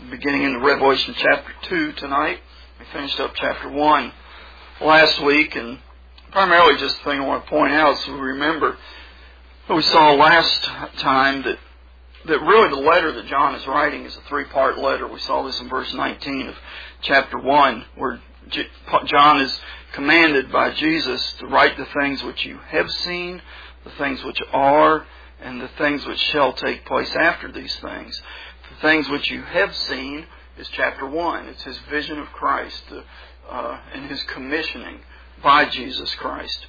beginning in Revelation chapter 2 tonight. We finished up chapter 1 last week, and primarily just the thing I want to point out, so we remember what we saw last time, that really the letter that John is writing is a three-part letter. We saw this in verse 19 of chapter 1, where John is commanded by Jesus to write the things which you have seen, the things which are, and the things which shall take place after these things. The things which you have seen is chapter 1. It's his vision of Christ and his commissioning by Jesus Christ.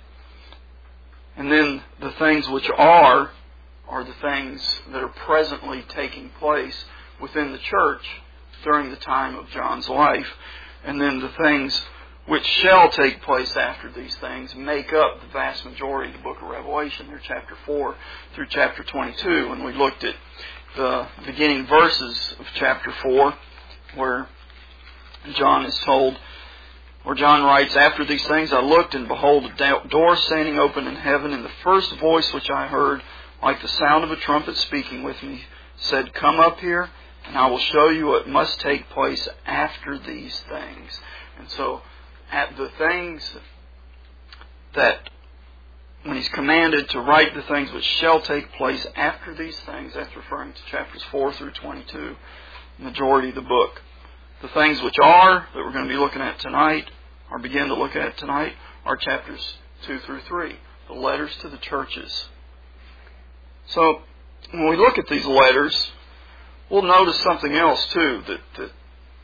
And then the things which are the things that are presently taking place within the church during the time of John's life. And then the things which shall take place after these things make up the vast majority of the book of Revelation. They're chapter 4 through chapter 22. And we looked at the beginning verses of chapter 4, where John is told, where John writes, "After these things I looked, and behold, a door standing open in heaven, and the first voice which I heard, like the sound of a trumpet speaking with me, said, 'Come up here, and I will show you what must take place after these things.'" And so, at the things that, when he's commanded to write the things which shall take place after these things, that's referring to chapters 4 through 22, the majority of the book. The things which are, that we're going to be looking at tonight, or begin to look at tonight, are chapters 2 through 3, the letters to the churches. So, when we look at these letters, we'll notice something else too, that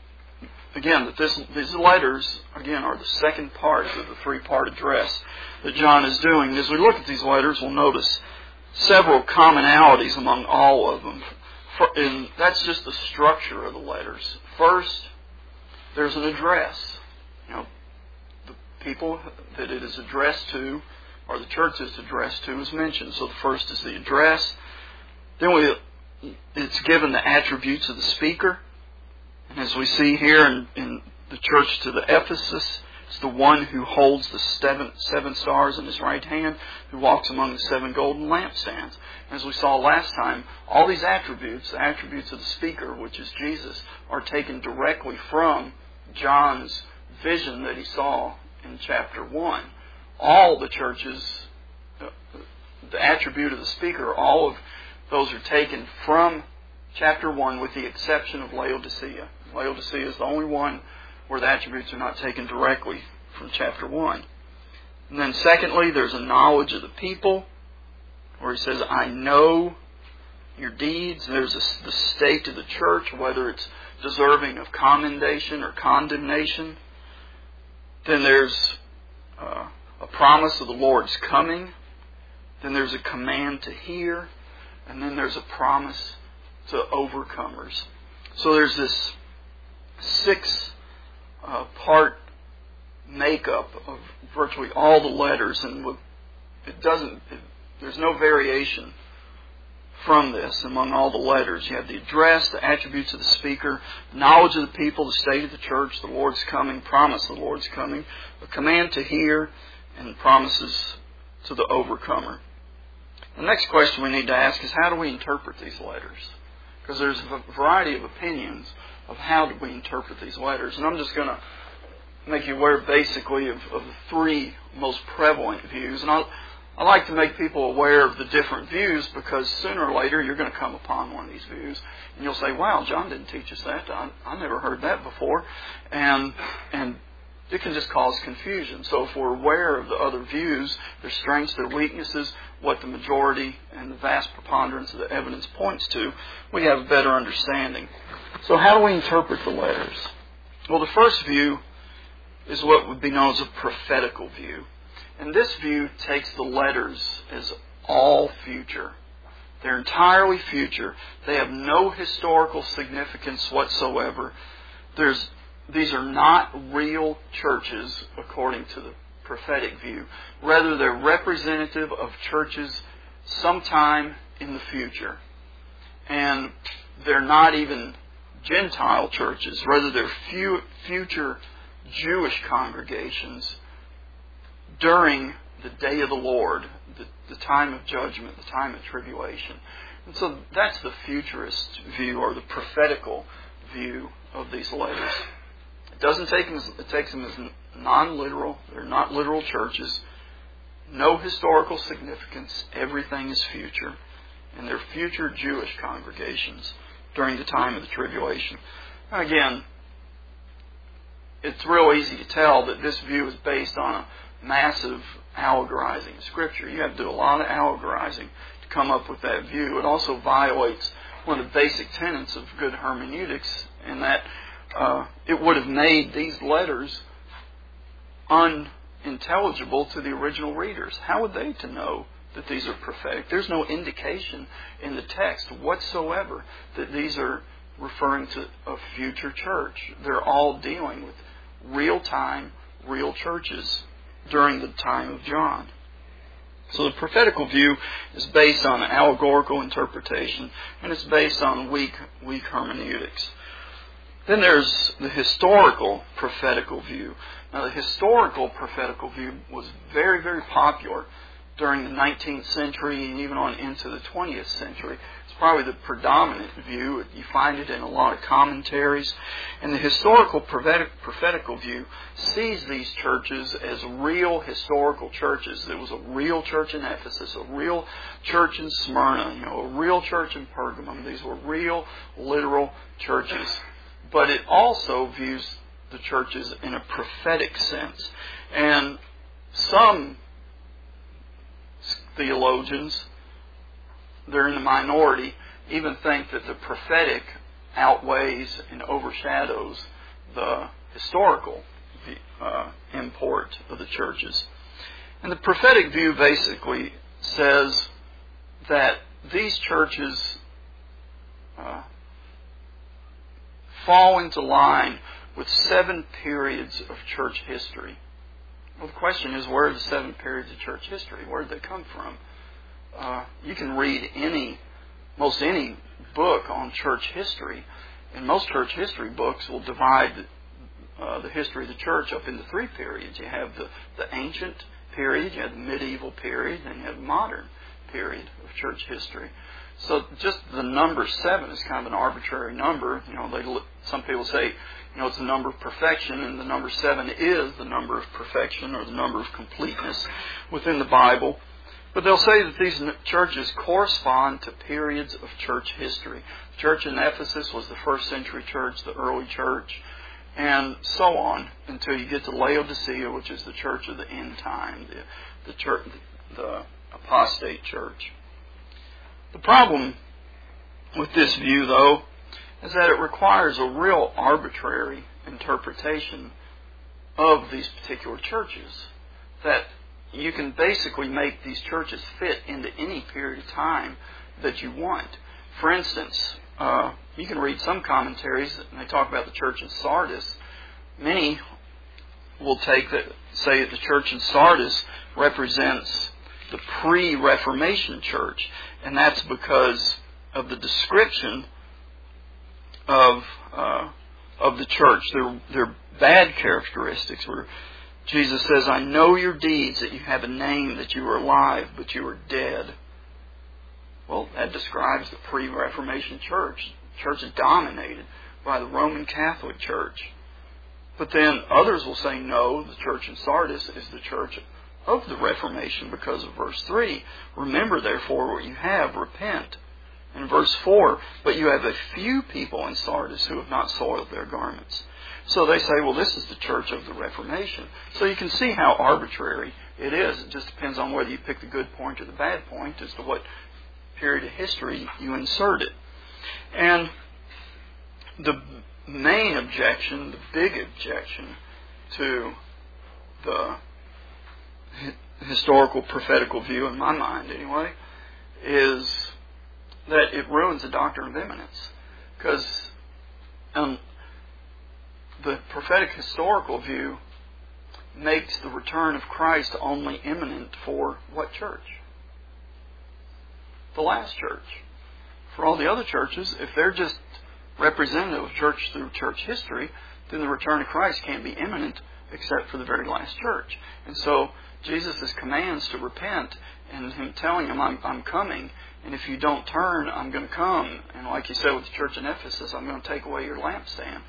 these letters, again, are the second part of the three-part address that John is doing. As we look at these letters, we'll notice several commonalities among all of them. And that's just the structure of the letters. First, there's an address. The people that it is addressed to, or the church is addressed to, is mentioned. So the first is the address. Then it's given the attributes of the speaker. And as we see here in the church to the Ephesus, it's the one who holds the seven stars in his right hand, who walks among the seven golden lampstands. As we saw last time, all these attributes, the attributes of the speaker, which is Jesus, are taken directly from John's vision that he saw in chapter 1. All the churches, the attribute of the speaker, all of those are taken from chapter 1, with the exception of Laodicea. Laodicea is the only one where the attributes are not taken directly from chapter 1. And then secondly, there's a knowledge of the people, where he says, "I know your deeds." There's the state of the church, whether it's deserving of commendation or condemnation. Then there's a promise of the Lord's coming. Then there's a command to hear. And then there's a promise to overcomers. So there's this six-part makeup of virtually all the letters, and there's no variation from this among all the letters. You have the address, the attributes of the speaker, knowledge of the people, the state of the church, the Lord's coming, promise of the Lord's coming, a command to hear, and promises to the overcomer. The next question we need to ask is, how do we interpret these letters? Because there's a variety of opinions of how do we interpret these letters. And I'm just going to make you aware basically of the three most prevalent views. And I like to make people aware of the different views, because sooner or later you're going to come upon one of these views and you'll say, "Wow, John didn't teach us that. I never heard that before." And it can just cause confusion. So if we're aware of the other views, their strengths, their weaknesses, what the majority and the vast preponderance of the evidence points to, we have a better understanding. So how do we interpret the letters? Well, the first view is what would be known as a prophetical view. And this view takes the letters as all future. They're entirely future. They have no historical significance whatsoever. These are not real churches according to the prophetic view. Rather, they're representative of churches sometime in the future. And they're not even Gentile churches. Rather, they're future Jewish congregations during the day of the Lord, the time of judgment, the time of tribulation. And so that's the futurist view, or the prophetical view of these letters. It takes them as non-literal. They're not literal churches. No historical significance. Everything is future. And they're future Jewish congregations during the time of the tribulation. Again, it's real easy to tell that this view is based on a massive allegorizing of Scripture. You have to do a lot of allegorizing to come up with that view. It also violates one of the basic tenets of good hermeneutics, in that it would have made these letters unintelligible to the original readers. How would they to know that these are prophetic? There's no indication in the text whatsoever that these are referring to a future church. They're all dealing with real-time, real churches during the time of John. So the prophetical view is based on an allegorical interpretation, and it's based on weak hermeneutics. Then there's the historical prophetical view. Now, the historical prophetical view was very, very popular during the 19th century and even on into the 20th century. It's probably the predominant view. You find it in a lot of commentaries. And the historical prophetical view sees these churches as real historical churches. There was a real church in Ephesus, a real church in Smyrna, a real church in Pergamum. These were real, literal churches. But it also views the churches in a prophetic sense. And some theologians, they're in the minority, even think that the prophetic outweighs and overshadows the historical import of the churches. And the prophetic view basically says that these churches fall into line with 7 periods of church history. Well, the question is, where are the 7 periods of church history? Where did they come from? You can read most any book on church history, and most church history books will divide the history of the church up into 3 periods. You have the ancient period, you have the medieval period, and you have the modern period of church history. So just the number 7 is kind of an arbitrary number. Some people say, it's the number of perfection, and the number 7 is the number of perfection or the number of completeness within the Bible. But they'll say that these churches correspond to periods of church history. The church in Ephesus was the first century church, the early church, and so on until you get to Laodicea, which is the church of the end time, the apostate church. The problem with this view, though, is that it requires a real arbitrary interpretation of these particular churches. That you can basically make these churches fit into any period of time that you want. For instance, you can read some commentaries, and they talk about the church in Sardis. Many will say that the church in Sardis represents the pre-Reformation church, and that's because of the description of the church, their bad characteristics, where Jesus says, "I know your deeds, that you have a name, that you are alive, but you are dead." Well, that describes the pre-Reformation church. The church is dominated by the Roman Catholic Church. But then others will say, no, the church in Sardis is the church of the Reformation because of verse 3. "Remember, therefore, what you have, repent." In verse 4, "But you have a few people in Sardis who have not soiled their garments." So they say, well, this is the church of the Reformation. So you can see how arbitrary it is. It just depends on whether you pick the good point or the bad point as to what period of history you insert it. And the main objection, the big objection to the historical prophetical view, in my mind anyway, is that it ruins the doctrine of imminence. Because the prophetic historical view makes the return of Christ only imminent for what church? The last church. For all the other churches, if they're just representative of church through church history, then the return of Christ can't be imminent except for the very last church. And so Jesus' commands to repent and Him telling them, I'm coming, And if you don't turn, I'm going to come. And like you said with the church in Ephesus, I'm going to take away your lampstand.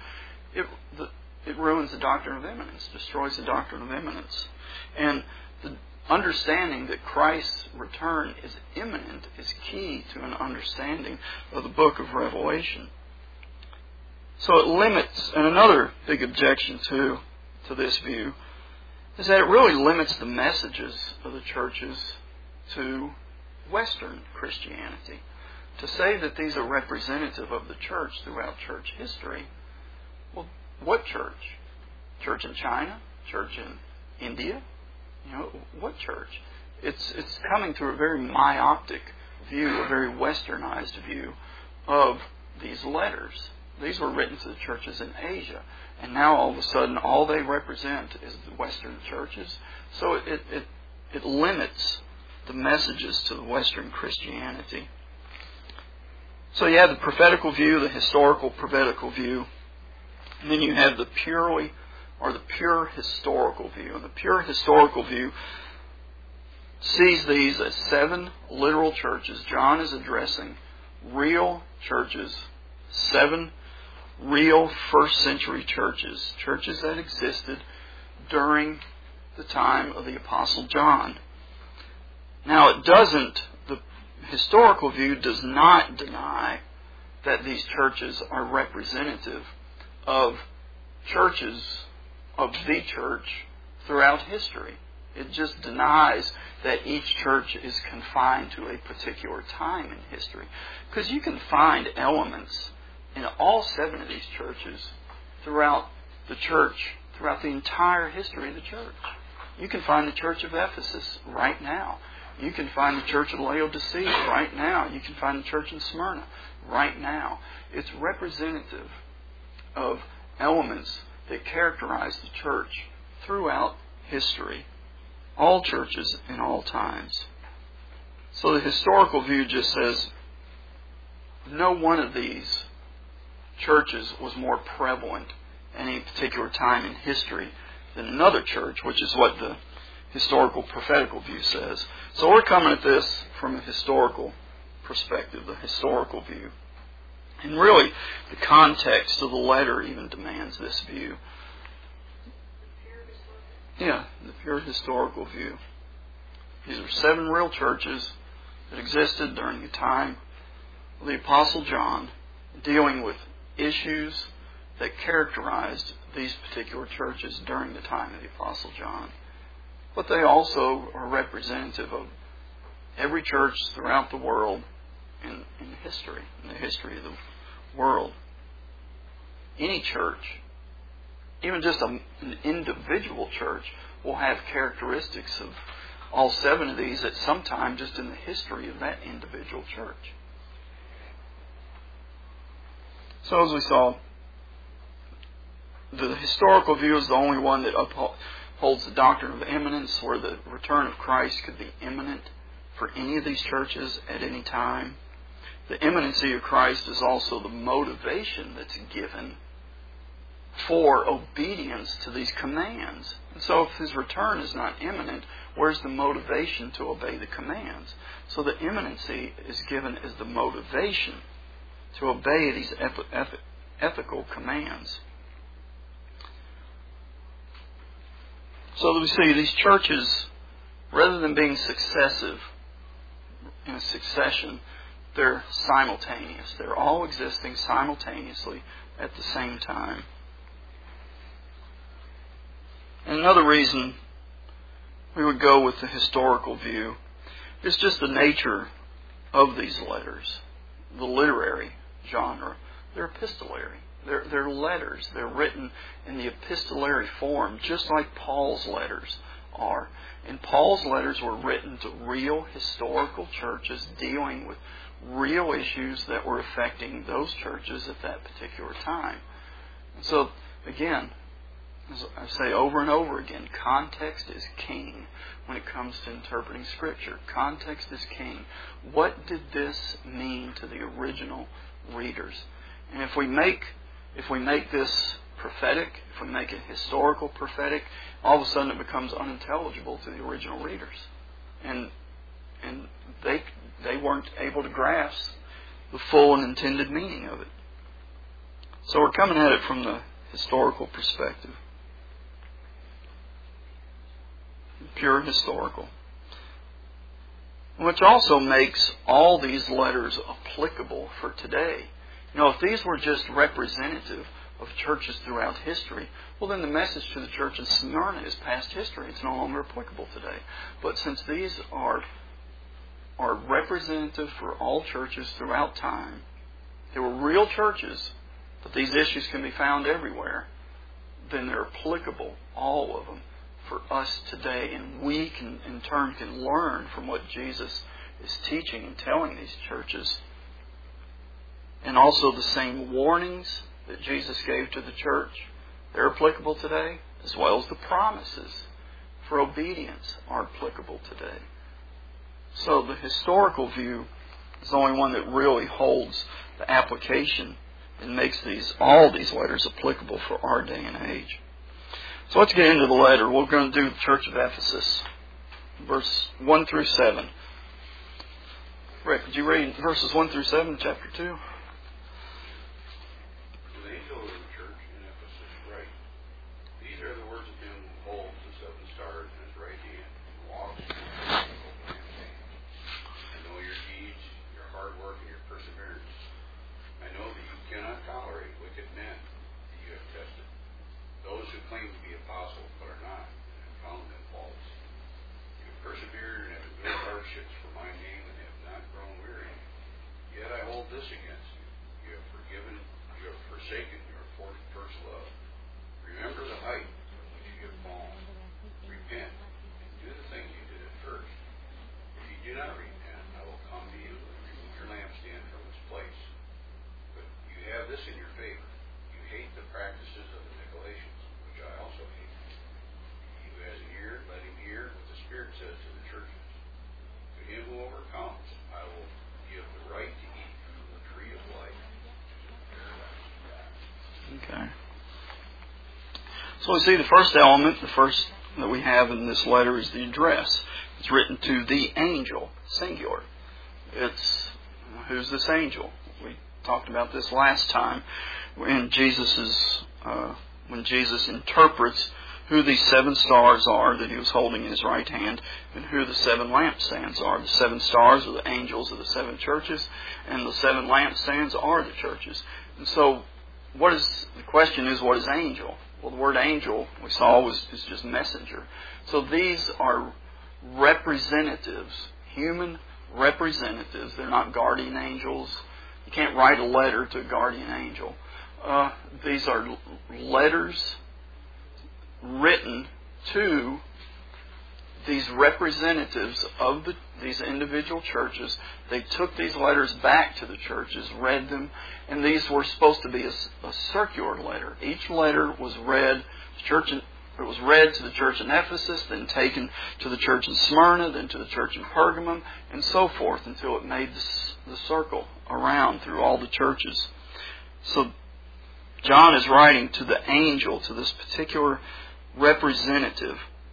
It ruins the doctrine of imminence, destroys the doctrine of imminence. And the understanding that Christ's return is imminent is key to an understanding of the book of Revelation. So it limits, and another big objection to this view, is that it really limits the messages of the churches to Western Christianity. To say that these are representative of the church throughout church history, well, what church? Church in China? Church in India? What church? It's coming through a very myopic view, a very westernized view of these letters. These were written to the churches in Asia. And now all of a sudden all they represent is the Western churches. So it limits the messages to the Western Christianity. So you have the prophetical view, the historical prophetical view, and then you have the pure historical view. And the pure historical view sees these as 7 literal churches. John is addressing real churches, 7 real first century churches, churches that existed during the time of the Apostle John. Now the historical view does not deny that these churches are representative of churches of the church throughout history. It just denies that each church is confined to a particular time in history. Because you can find elements in all 7 of these churches throughout the church, throughout the entire history of the church. You can find the church of Ephesus right now. You can find the church of Laodicea right now. You can find the church in Smyrna right now. It's representative of elements that characterize the church throughout history. All churches in all times. So the historical view just says no one of these churches was more prevalent at any particular time in history than another church, which is what the historical prophetical view says. So we're coming at this from a historical perspective, the historical view. And really, the context of the letter even demands this view. Yeah, the pure historical view. These are 7 real churches that existed during the time of the Apostle John, dealing with issues that characterized these particular churches during the time of the Apostle John. But they also are representative of every church throughout the world in history, in the history of the world. Any church, even just an individual church, will have characteristics of all 7 of these at some time just in the history of that individual church. So as we saw, the historical view is the only one that upholds the doctrine of imminence, where the return of Christ could be imminent for any of these churches at any time. The imminency of Christ is also the motivation that's given for obedience to these commands. And so if His return is not imminent, where's the motivation to obey the commands? So the imminency is given as the motivation to obey these ethical commands. So that we see these churches, rather than being successive in a succession, they're simultaneous. They're all existing simultaneously at the same time. And another reason we would go with the historical view is just the nature of these letters. The literary genre. They're epistolary. They're letters. They're written in the epistolary form, just like Paul's letters are. And Paul's letters were written to real historical churches dealing with real issues that were affecting those churches at that particular time. And so, again, as I say over and over again, context is king when it comes to interpreting Scripture. Context is king. What did this mean to the original readers? And if we make this prophetic, if we make it historical prophetic, all of a sudden it becomes unintelligible to the original readers. And they weren't able to grasp the full and intended meaning of it. So we're coming at it from the historical perspective. Pure historical. Which also makes all these letters applicable for today. You know, if these were just representative of churches throughout history, well then the message to the church in Smyrna is past history. It's no longer applicable today. But since these are representative for all churches throughout time, they were real churches, but these issues can be found everywhere, then they're applicable, all of them, for us today. And we can, in turn, can learn from what Jesus is teaching and telling these churches. And also the same warnings that Jesus gave to the church, they're applicable today, as well as the promises for obedience are applicable today. So the historical view is the only one that really holds the application and makes all these letters applicable for our day and age. So let's get into the letter. We're going to do the Church of Ephesus, verse 1 through 7. Rick, would you read verses 1 through 7, chapter 2? So we see the first element, the first that we have in this letter is the address. It's written to the angel, singular. Who's this angel? We talked about this last time when Jesus interprets who these 7 stars are that he was holding in his right hand and who the 7 lampstands are. The 7 stars are the angels of the 7 churches, and the 7 lampstands are the churches. And so the question is, what is angel? Well, the word angel, we saw, is just messenger. So these are representatives, human representatives. They're not guardian angels. You can't write a letter to a guardian angel. These are letters written to these representatives of these individual churches. They took these letters back to the churches, read them, and these were supposed to be a circular letter. Each letter was read. It was read to the church in Ephesus, then taken to the church in Smyrna, then to the church in Pergamum, and so forth until it made the circle around through all the churches. So John is writing to the angel, to this particular representative,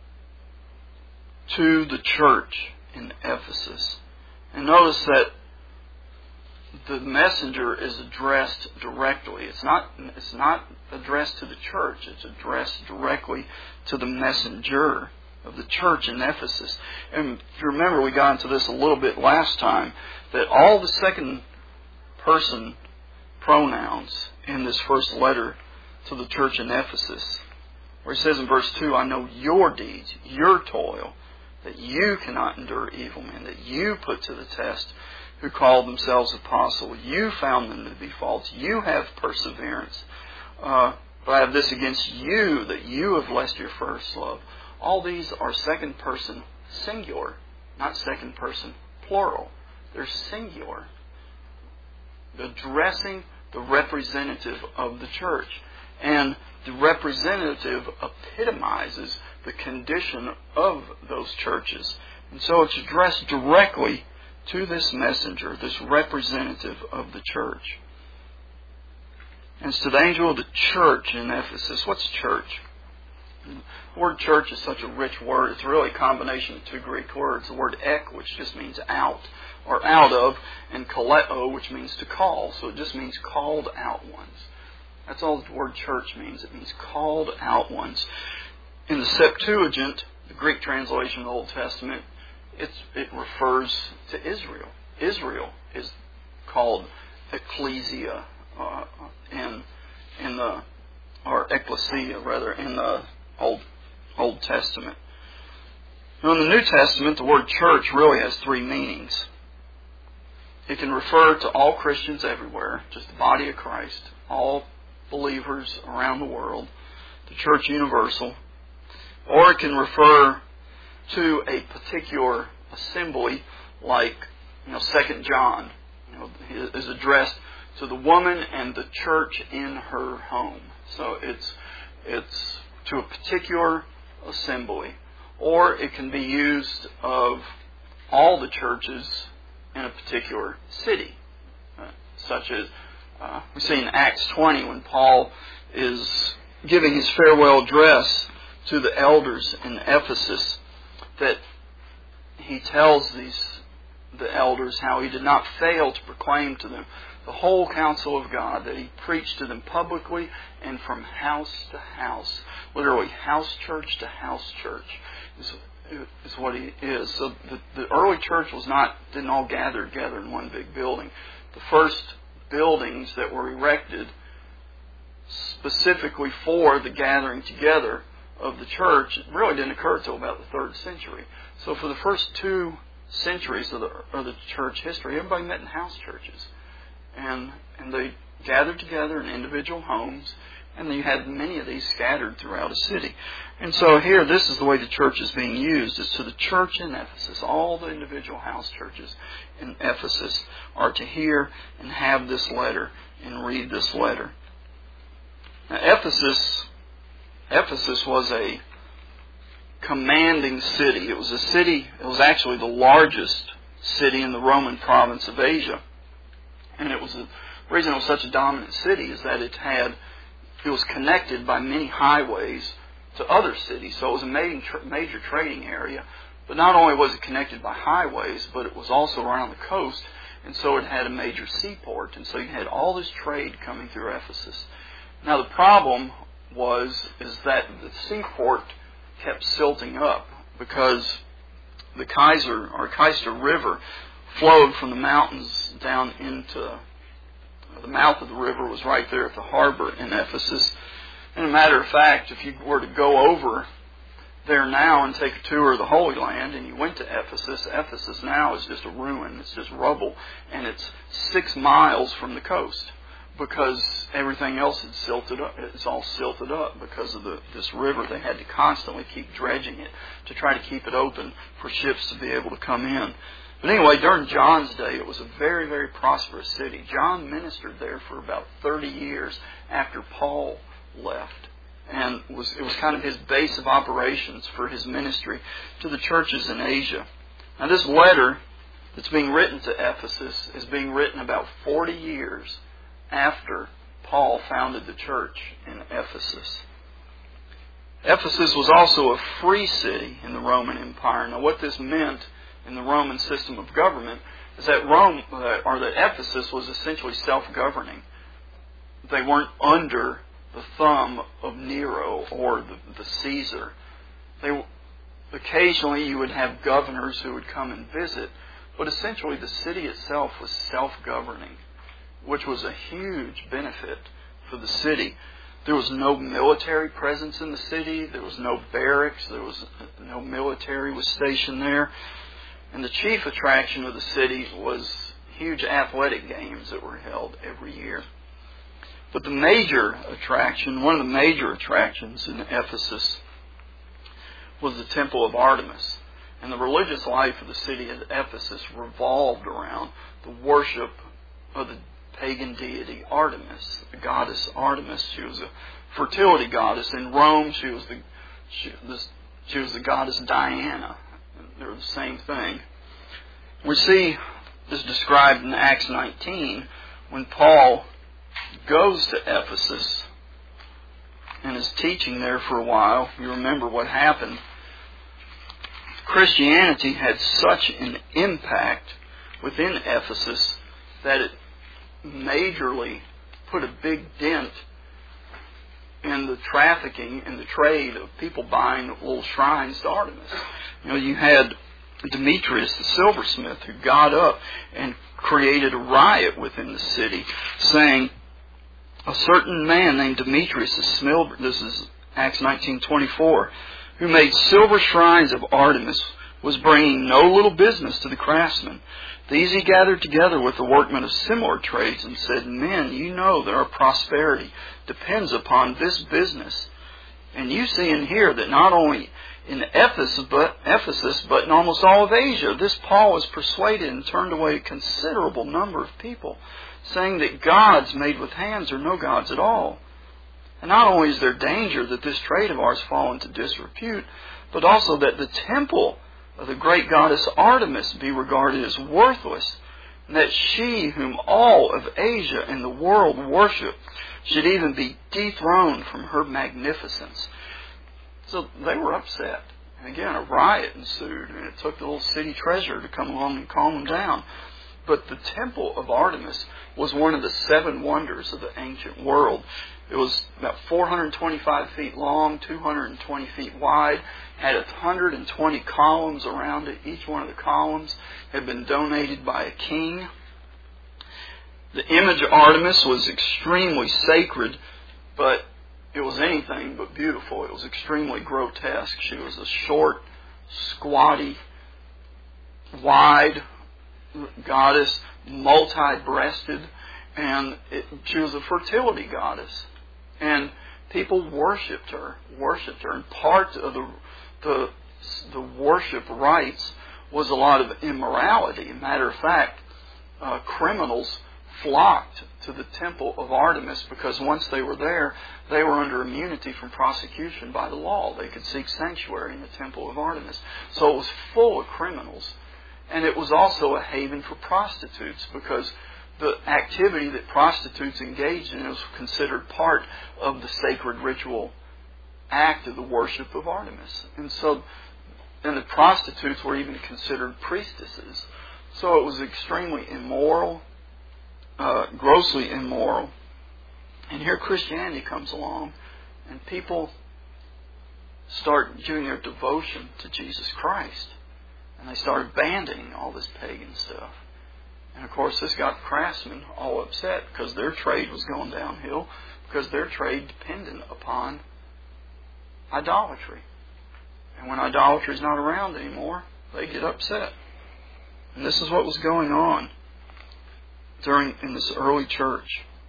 to the church in Ephesus. And notice that the messenger is addressed directly. It's not addressed to the church. It's addressed directly to the messenger of the church in Ephesus. And if you remember, we got into this a little bit last time, that all the second person pronouns in this first letter to the church in Ephesus, where he says in verse 2, I know your deeds, your toil, that you cannot endure evil men, that you put to the test who called themselves apostles. You found them to be false. You have perseverance. But I have this against you, that you have left your first love. All these are second person singular, not second person plural. They're singular, addressing the representative of the church. And the representative epitomizes the condition of those churches. And so it's addressed directly to this messenger, this representative of the church. And it's to the angel of the church in Ephesus. What's church? The word church is such a rich word. It's really a combination of 2 Greek words. The word ek, which just means out, or out of, and kaleo, which means to call. So it just means called out ones. That's all the word church means. It means called out ones. In the Septuagint, the Greek translation of the Old Testament, it refers to Israel. Israel is called ecclesia or ecclesia rather in the Old Testament. Now in the New Testament, the word church really has three meanings. It can refer to all Christians everywhere, just the body of Christ, all believers around the world, the church universal. Or it can refer to a particular assembly, like 2 John is addressed to the woman and the church in her home. So it's to a particular assembly. Or it can be used of all the churches in a particular city, such as we see in Acts 20 when Paul is giving his farewell address to the elders in Ephesus, that he tells the elders how he did not fail to proclaim to them the whole counsel of God, that he preached to them publicly and from house to house, literally house church to house church is what he is. So the early church didn't all gather together in one big building. The first buildings that were erected specifically for the gathering together of the church really didn't occur until about the 3rd century. So for the first 2 centuries of the church history, everybody met in house churches. And they gathered together in individual homes, and you had many of these scattered throughout a city. And so here, this is the way the church is being used. It's to the church in Ephesus. All the individual house churches in Ephesus are to hear and have this letter and read this letter. Now, Ephesus was a commanding city. It was actually the largest city in the Roman province of Asia. And the reason it was such a dominant city is that it was connected by many highways to other cities. So it was a major trading area. But not only was it connected by highways, but it was also around the coast. And so it had a major seaport. And so you had all this trade coming through Ephesus. Now the problem is that the seaport kept silting up because the Kaiser River flowed from the mountains down into the mouth of the river was right there at the harbor in Ephesus. And a matter of fact, if you were to go over there now and take a tour of the Holy Land and you went to Ephesus, Ephesus now is just a ruin. It's just rubble. And it's 6 miles from the coast because everything else had silted up. It's all silted up because of this river. They had to constantly keep dredging it to try to keep it open for ships to be able to come in. But anyway, during John's day, it was a very, very prosperous city. John ministered there for about 30 years after Paul left. And it was kind of his base of operations for his ministry to the churches in Asia. Now this letter that's being written to Ephesus is being written about 40 years after Paul founded the church in Ephesus. Ephesus was also a free city in the Roman Empire. Now what this meant in the Roman system of government is that that Ephesus was essentially self-governing. They weren't under the thumb of Nero or the Caesar. Occasionally you would have governors who would come and visit, but essentially the city itself was self-governing, which was a huge benefit for the city. There was no military presence in the city. There was no barracks. There was no military was stationed there. And the chief attraction of the city was huge athletic games that were held every year. But the major attraction, one of the major attractions in Ephesus, was the Temple of Artemis. And the religious life of the city of Ephesus revolved around the worship of the pagan deity Artemis, the goddess Artemis. She was a fertility goddess. In Rome, she was the goddess Diana. They're the same thing. We see this described in Acts 19 when Paul goes to Ephesus and is teaching there for a while. You remember what happened. Christianity had such an impact within Ephesus that it majorly put a big dent in the trafficking and the trade of people buying little shrines to Artemis. You had Demetrius, the silversmith, who got up and created a riot within the city, saying, a certain man named Demetrius, this is Acts 19:24, who made silver shrines of Artemis, was bringing no little business to the craftsmen. These he gathered together with the workmen of similar trades and said, men, you know that our prosperity depends upon this business. And you see and hear that not only in Ephesus, but in almost all of Asia, this Paul has persuaded and turned away a considerable number of people, saying that gods made with hands are no gods at all. And not only is there danger that this trade of ours fall into disrepute, but also that the temple of the great goddess Artemis be regarded as worthless, and that she whom all of Asia and the world worship should even be dethroned from her magnificence. So they were upset. And again, a riot ensued, and it took the little city treasurer to come along and calm them down. But the temple of Artemis was one of the 7 wonders of the ancient world. It was about 425 feet long, 220 feet wide, had 120 columns around it. Each one of the columns had been donated by a king. The image of Artemis was extremely sacred, but it was anything but beautiful. It was extremely grotesque. She was a short, squatty, wide goddess, multi-breasted, and she was a fertility goddess. And people worshipped her. And part of the worship rites was a lot of immorality. Matter of fact, criminals flocked to the temple of Artemis because once they were there, they were under immunity from prosecution by the law. They could seek sanctuary in the temple of Artemis. So it was full of criminals. And it was also a haven for prostitutes because the activity that prostitutes engaged in was considered part of the sacred ritual act of the worship of Artemis. And the prostitutes were even considered priestesses. So it was extremely immoral, grossly immoral. And here Christianity comes along, and people start doing their devotion to Jesus Christ. And they started abandoning all this pagan stuff. And of course this got the craftsmen all upset because their trade was going downhill, because their trade depended upon idolatry. And when idolatry is not around anymore, they get upset. And this is what was going on in this early church.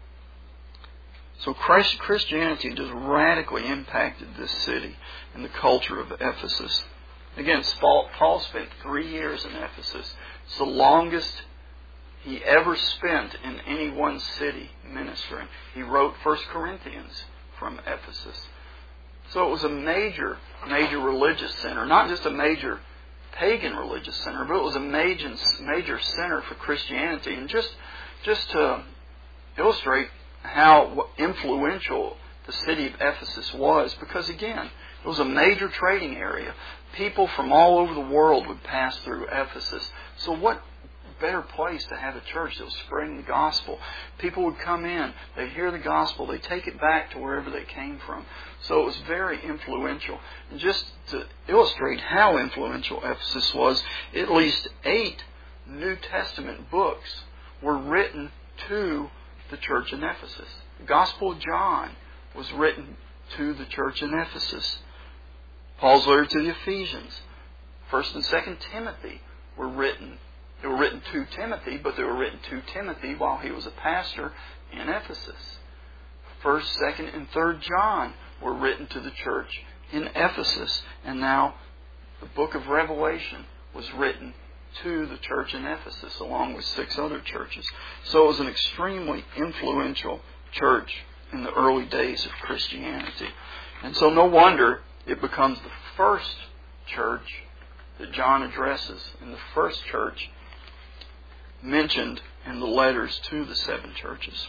So Christianity just radically impacted this city and the culture of Ephesus. Again, Paul spent 3 years in Ephesus. It's the longest he ever spent in any one city ministering. He wrote 1 Corinthians from Ephesus. So it was a major religious center. Not just a major pagan religious center, but it was a major center for Christianity. And just to illustrate how influential the city of Ephesus was, because again, it was a major trading area. People from all over the world would pass through Ephesus. So what better place to have a church that was spreading the gospel? People would come in, they'd hear the gospel, they'd take it back to wherever they came from. So it was very influential. And just to illustrate how influential Ephesus was, at least 8 New Testament books were written to the church in Ephesus. The Gospel of John was written to the church in Ephesus. Paul's letter to the Ephesians, 1st and 2nd Timothy were written. They were written to Timothy, but they were written to Timothy while he was a pastor in Ephesus. 1st, 2nd, and 3rd John were written to the church in Ephesus. And now the book of Revelation was written to the church in Ephesus along with 6 other churches. So it was an extremely influential church in the early days of Christianity. And so no wonder it becomes the first church that John addresses, and the first church mentioned in the letters to the 7 churches.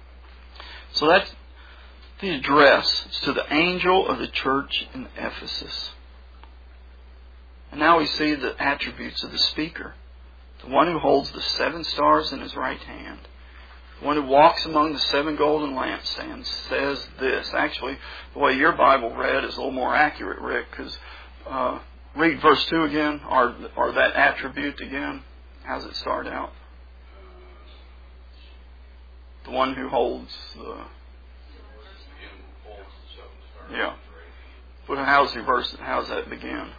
So that's the address. It's to the angel of the church in Ephesus. And now we see the attributes of the speaker. The one who holds the 7 stars in his right hand, the one who walks among the 7 golden lampstands, says this. Actually, the way your Bible read is a little more accurate, Rick, because read verse 2 again, or that attribute again. How does it start out? The one who holds the... Yeah. But how does that begin?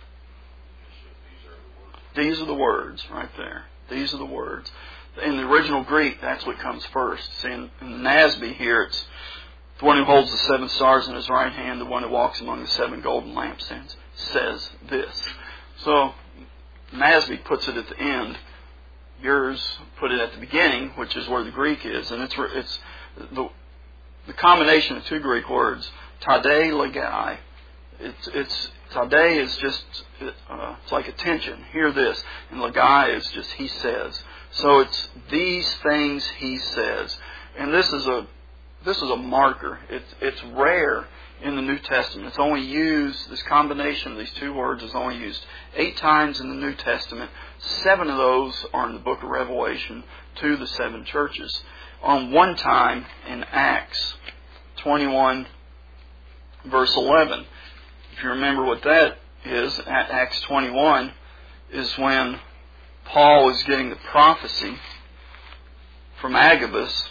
These are the words right there. These are the words. In the original Greek, that's what comes first. See, in the NASB here, it's the one who holds the 7 stars in his right hand, the one who walks among the 7 golden lampstands, says this. So, NASB puts it at the end. Yours put it at the beginning, which is where the Greek is. And it's the combination of 2 Greek words, tade, legai. Tade is just, it's like attention, hear this. And legai is just, he says. So it's these things he says. And this is a marker. It's rare in the New Testament. It's only used, this combination of these 2 words is only used 8 times in the New Testament. 7 of those are in the book of Revelation to the 7 churches. On one time in Acts 21, verse 11. If you remember what that is, at Acts 21 is when Paul is getting the prophecy from Agabus.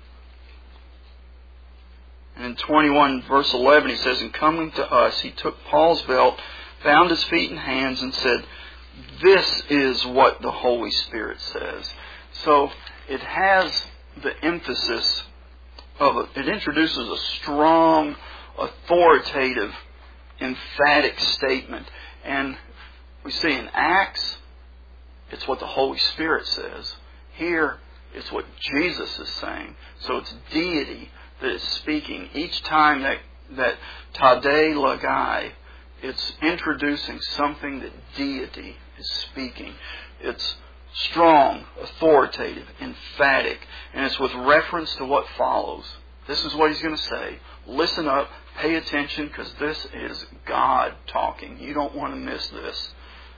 And in 21 verse 11 he says, "And coming to us, he took Paul's belt, bound his feet and hands, and said, 'This is what the Holy Spirit says.'" So it has the emphasis of it introduces a strong, authoritative, emphatic statement. And we see in Acts, it's what the Holy Spirit says. Here, it's what Jesus is saying. So it's deity that is speaking. Each time that tade legai, it's introducing something that deity is speaking. It's strong, authoritative, emphatic, and it's with reference to what follows. This is what he's going to say. Listen up, pay attention, because this is God talking. You don't want to miss this.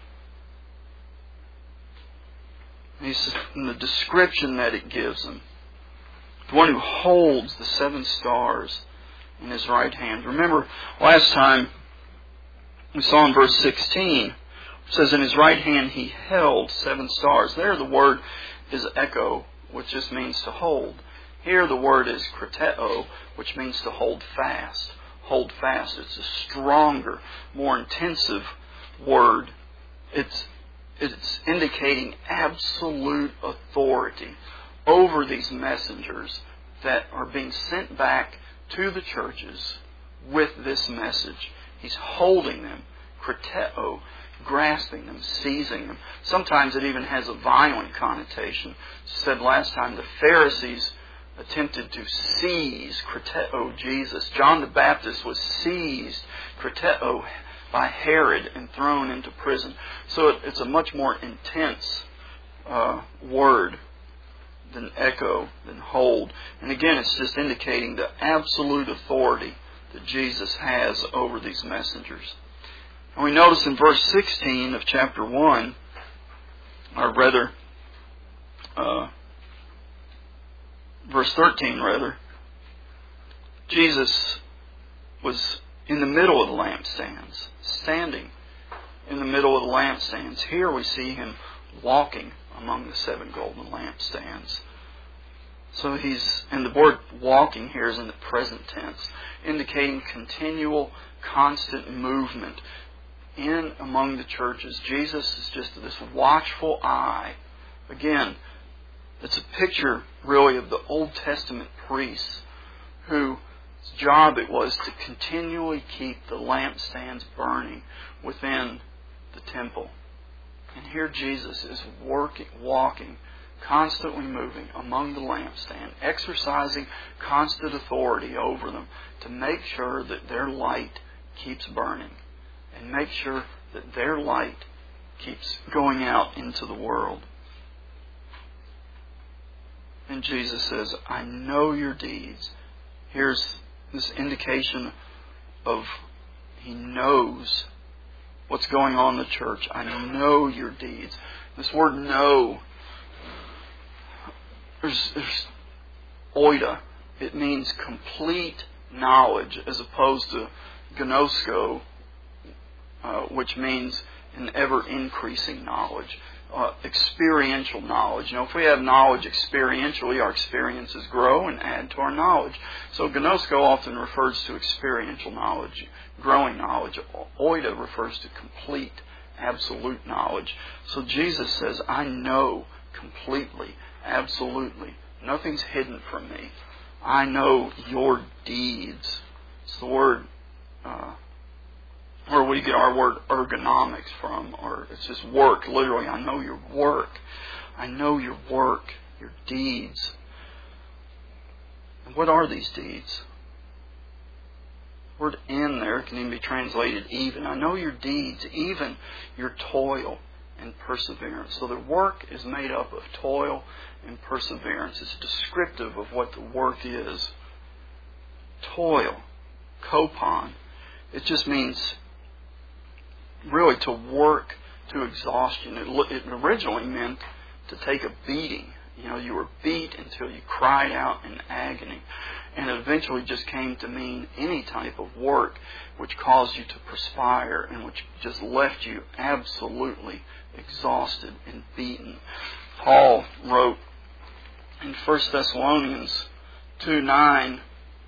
He says, in the description that it gives him, the one who holds the 7 stars in his right hand. Remember, last time we saw in verse 16, it says, in his right hand he held 7 stars. There the word is echo, which just means to hold. Here the word is krateo, which means to hold fast. Hold fast. It's a stronger, more intensive word. It's indicating absolute authority over these messengers that are being sent back to the churches with this message. He's holding them, krateo, grasping them, seizing them. Sometimes it even has a violent connotation. Said last time, the Pharisees attempted to seize, krateo, Jesus. John the Baptist was seized, krateo, by Herod and thrown into prison. So it's a much more intense word than echo, than hold. And again, it's just indicating the absolute authority that Jesus has over these messengers. And we notice in verse 16 of chapter 1, or rather, verse 13 rather, Jesus was in the middle of the lampstands, standing in the middle of the lampstands. Here we see him walking among the 7 golden lampstands. So and the word walking here is in the present tense, indicating continual, constant movement in among the churches. Jesus is just this watchful eye. Again, it's a picture really of the Old Testament priests whose job it was to continually keep the lampstands burning within the temple. And here Jesus is walking, constantly moving among the lampstand, exercising constant authority over them to make sure that their light keeps burning and make sure that their light keeps going out into the world. And Jesus says, I know your deeds. Here's this indication of He knows what's going on in the church. I know your deeds. This word know, there's oida. It means complete knowledge, as opposed to gnosko, which means an ever-increasing knowledge. Experiential knowledge. If we have knowledge experientially, our experiences grow and add to our knowledge. So gnosko often refers to experiential knowledge, growing knowledge. Oida refers to complete, absolute knowledge. So Jesus says, I know completely, absolutely. Nothing's hidden from me. I know your deeds. It's the word where we get our word ergonomics from, or it's just work. Literally, I know your work. I know your work, your deeds. And what are these deeds? The word in there can even be translated even. I know your deeds, even your toil and perseverance. So the work is made up of toil and perseverance. It's descriptive of what the work is. Toil, kopon. It just means really to work to exhaustion. It originally meant to take a beating. You were beat until you cried out in agony. And it eventually just came to mean any type of work which caused you to perspire and which just left you absolutely exhausted and beaten. Paul wrote in 1 Thessalonians 2:9,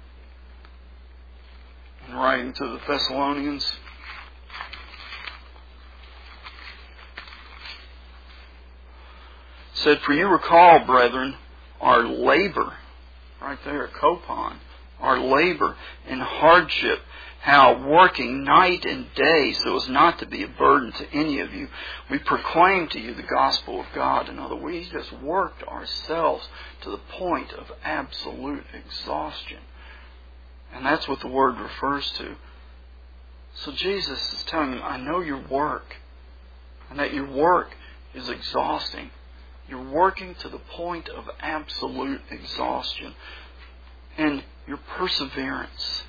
in writing to the Thessalonians, said, for you recall, brethren, our labor, right there, kopon, our labor and hardship, how working night and day so as not to be a burden to any of you, we proclaim to you the gospel of God. In other words, we just worked ourselves to the point of absolute exhaustion. And that's what the word refers to. So Jesus is telling them, I know your work, and that your work is exhausting. You're working to the point of absolute exhaustion. And your perseverance.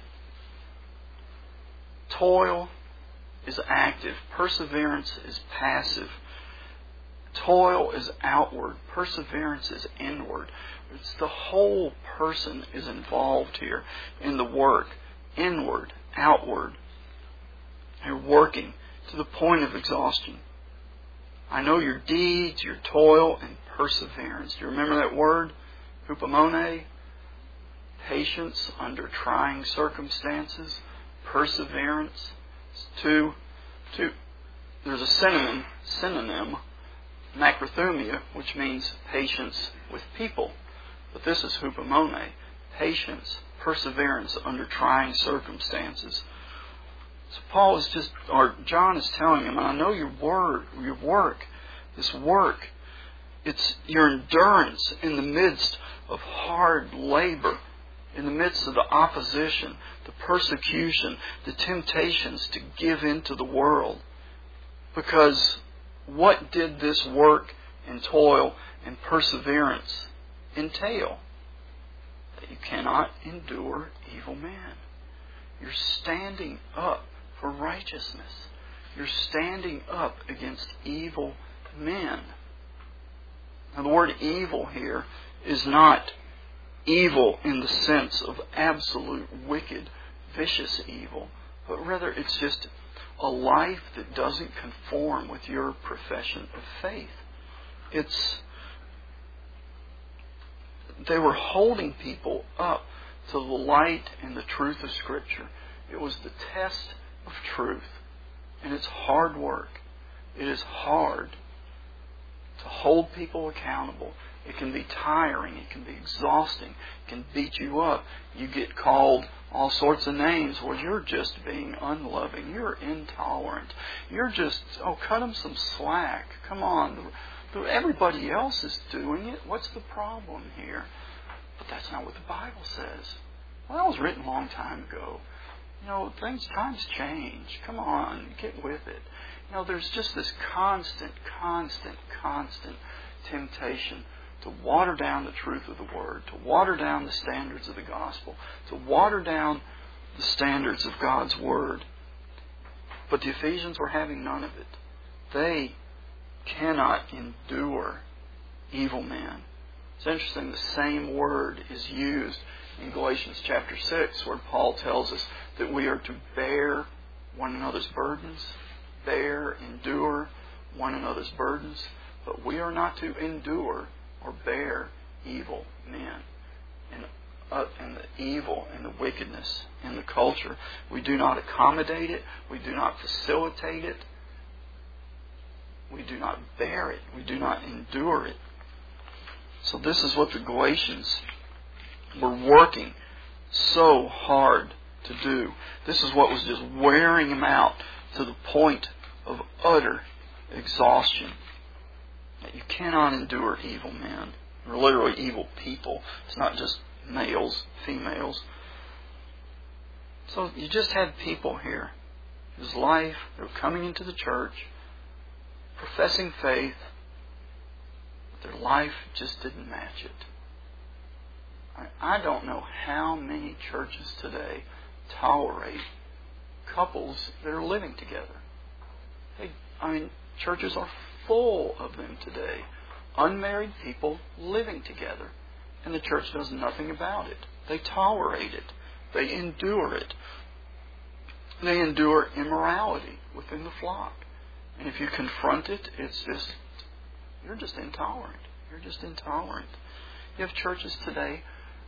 Toil is active. Perseverance is passive. Toil is outward. Perseverance is inward. It's the whole person is involved here in the work. Inward, outward. You're working to the point of exhaustion. I know your deeds, your toil, and perseverance. Do you remember that word? Hupomone? Patience under trying circumstances. Perseverance. There's a synonym, macrothumia, which means patience with people. But this is hupomone. Patience, perseverance under trying circumstances. So John is telling him, I know your work, this work, it's your endurance in the midst of hard labor, in the midst of the opposition, the persecution, the temptations to give into the world. Because what did this work and toil and perseverance entail? That you cannot endure evil man. You're standing up for righteousness. You're standing up against evil men. Now the word evil here is not evil in the sense of absolute wicked, vicious evil, but rather it's just a life that doesn't conform with your profession of faith. They were holding people up to the light and the truth of Scripture. It was the test of truth. And it's hard work. It is hard to hold people accountable. It can be tiring. It can be exhausting. It can beat you up. You get called all sorts of names. Well, you're just being unloving. You're intolerant. You're just, cut them some slack. Come on. Everybody else is doing it. What's the problem here? But that's not what the Bible says. Well, that was written a long time ago. Times change. Come on, get with it. There's just this constant temptation to water down the truth of the Word, to water down the standards of the gospel, to water down the standards of God's Word. But the Ephesians were having none of it. They cannot endure evil men. It's interesting, the same word is used in Galatians chapter 6, where Paul tells us that we are to bear one another's burdens, endure one another's burdens, but we are not to endure or bear evil men and the evil and the wickedness in the culture. We do not accommodate it. We do not facilitate it. We do not bear it. We do not endure it. So this is what the Galatians were working so hard to do. This is what was just wearing them out to the point of utter exhaustion. That you cannot endure evil men, or literally evil people. It's not just males, females. So you just had people here whose life, they were coming into the church, professing faith, but their life just didn't match it. I don't know how many churches today tolerate couples that are living together. Churches are full of them today. Unmarried people living together. And the church does nothing about it. They tolerate it. They endure it. They endure immorality within the flock. And if you confront it, you're just intolerant. You're just intolerant. You have churches today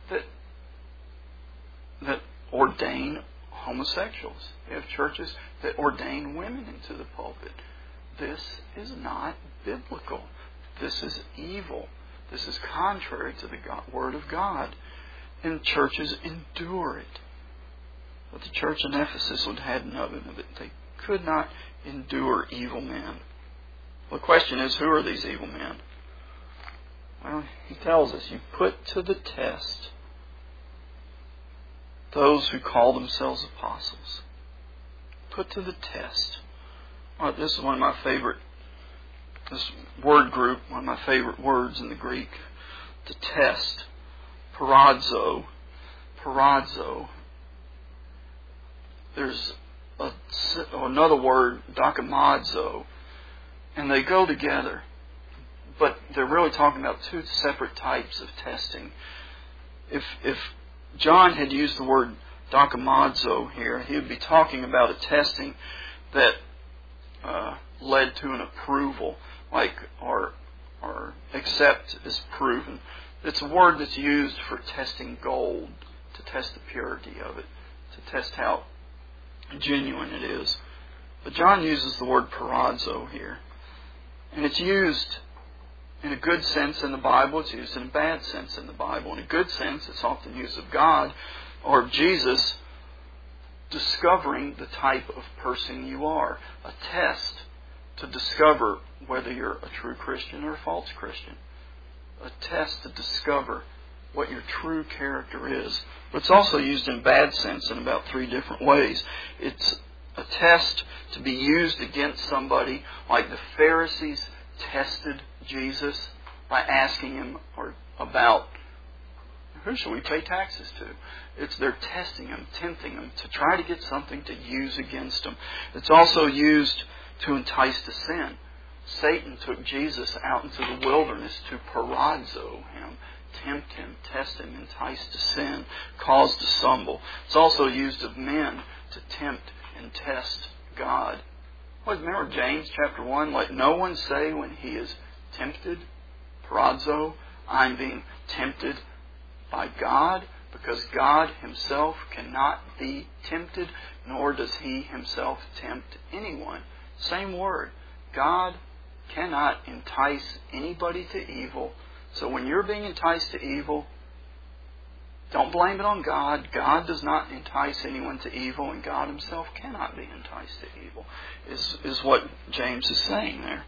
that ordain homosexuals. You have churches that ordain women into the pulpit. This is not biblical. This is evil. This is contrary to the Word of God. And churches endure it. But the church in Ephesus would have none of it. They could not endure evil men. Well, the question is, who are these evil men? Well, he tells us, you put to the test those who call themselves apostles. Put to the test. This is one of my favorite, this word group, one of my favorite words in the Greek. To test. Paradzo. There's another word, dokimazo, and they go together. But they're really talking about two separate types of testing. If John had used the word dokimazo here, he would be talking about a testing that led to an approval, or accept as proven. It's a word that's used for testing gold, to test the purity of it, to test how genuine it is. But John uses the word paradzo here. And it's used in a good sense in the Bible. It's used in a bad sense in the Bible. In a good sense, it's often used of God or of Jesus discovering the type of person you are. A test to discover whether you're a true Christian or a false Christian. A test to discover what your true character is. But it's also used in bad sense in about 3 different ways. It's a test to be used against somebody, like the Pharisees tested Jesus by asking him about who should we pay taxes to. They're testing him, tempting him to try to get something to use against him. It's also used to entice to sin. Satan took Jesus out into the wilderness to paradzo him, tempt him, test him, entice to sin, cause to stumble. It's also used of men to tempt and test God. Well, remember James chapter 1, let no one say when he is tempted, paradzo, I'm being tempted by God, because God himself cannot be tempted, nor does he himself tempt anyone. Same word. God cannot entice anybody to evil. So when you're being enticed to evil, don't blame it on God. God does not entice anyone to evil, and God himself cannot be enticed to evil, is what James is saying there.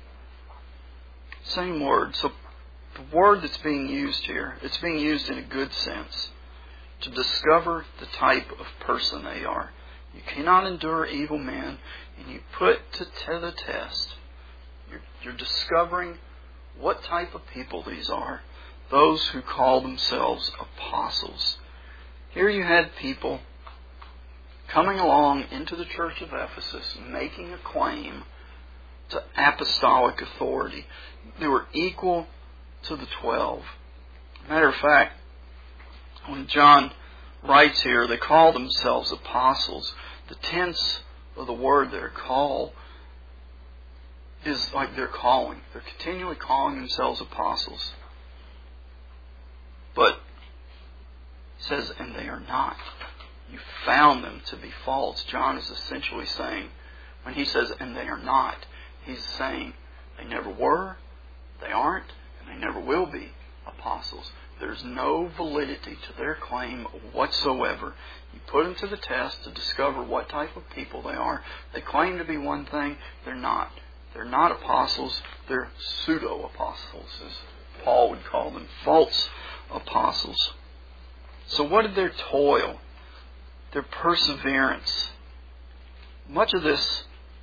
Same word. So the word that's being used here, it's being used in a good sense to discover the type of person they are. You cannot endure evil men, and you put to the test. You're discovering what type of people these are. Those who call themselves apostles. Here you had people coming along into the church of Ephesus, making a claim to apostolic authority. They were equal to the 12. Matter of fact, when John writes here, they call themselves apostles. The tense of the word there, call, is like they're calling. They're continually calling themselves apostles. But it says, and they are not. You found them to be false. John is essentially saying, when he says, and they are not, he's saying they never were, they aren't, and they never will be apostles. There's no validity to their claim whatsoever. You put them to the test to discover what type of people they are. They claim to be one thing, they're not. They're not apostles, they're pseudo-apostles, as Paul would call them, false apostles. So what did their toil, their perseverance? Much of this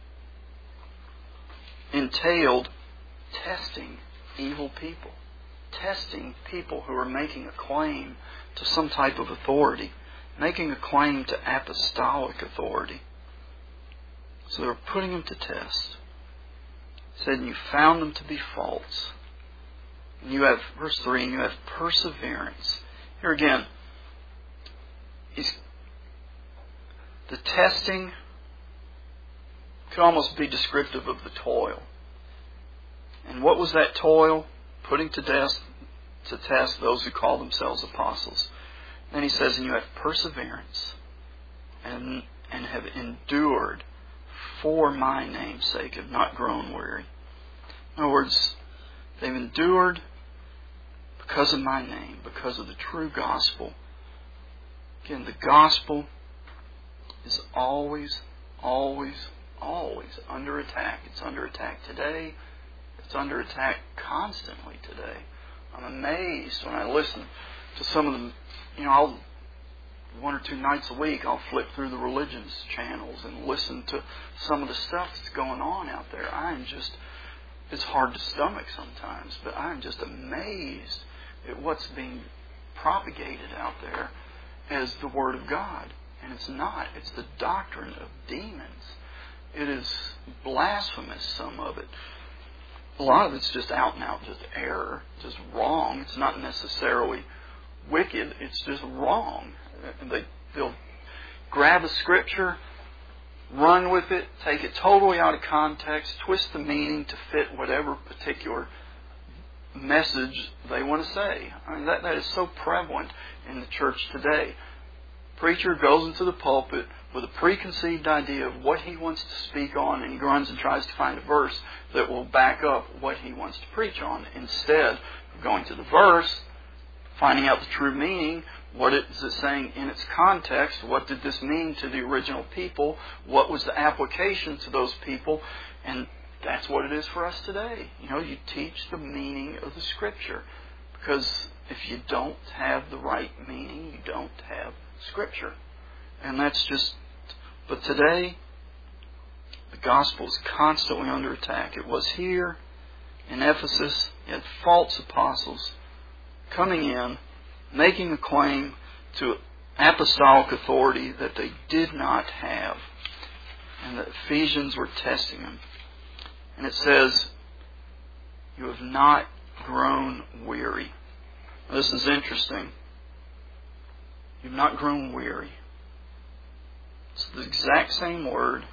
entailed testing evil people. Testing people who are making a claim to some type of authority. Making a claim to apostolic authority. So they were putting them to test. It said, and you found them to be false. And you have, verse 3, and you have perseverance. Here again, the testing could almost be descriptive of the toil. And what was that toil? Putting to test those who call themselves apostles. Then he says, and you have perseverance and have endured for my name's sake, have not grown weary. In other words, they've endured because of my name, because of the true gospel. Again, the gospel is always, always, always under attack. It's under attack today. It's under attack constantly today. I'm amazed when I listen to some of them. I'll 1 or 2 nights a week I'll flip through the religions channels and listen to some of the stuff that's going on out there. It's hard to stomach sometimes, but I'm just amazed at what's being propagated out there as the Word of God. And it's not. It's the doctrine of demons. It is blasphemous, some of it. A lot of it's just out and out, just error, just wrong. It's not necessarily wicked, it's just wrong. And they'll grab a scripture, run with it, take it totally out of context, twist the meaning to fit whatever particular message they want to say. I mean, that is so prevalent in the church today. Preacher goes into the pulpit with a preconceived idea of what he wants to speak on, and he runs and tries to find a verse that will back up what he wants to preach on, instead of going to the verse, finding out the true meaning. What is it saying in its context? What did this mean to the original people? What was the application to those people? And that's what it is for us today. You teach the meaning of the Scripture. Because if you don't have the right meaning, you don't have Scripture. And that's just... But today, the gospel is constantly under attack. It was here in Ephesus. You had false apostles coming in, making a claim to apostolic authority that they did not have. And the Ephesians were testing them. And it says, you have not grown weary. Now, this is interesting. You've not grown weary. It's the exact same word.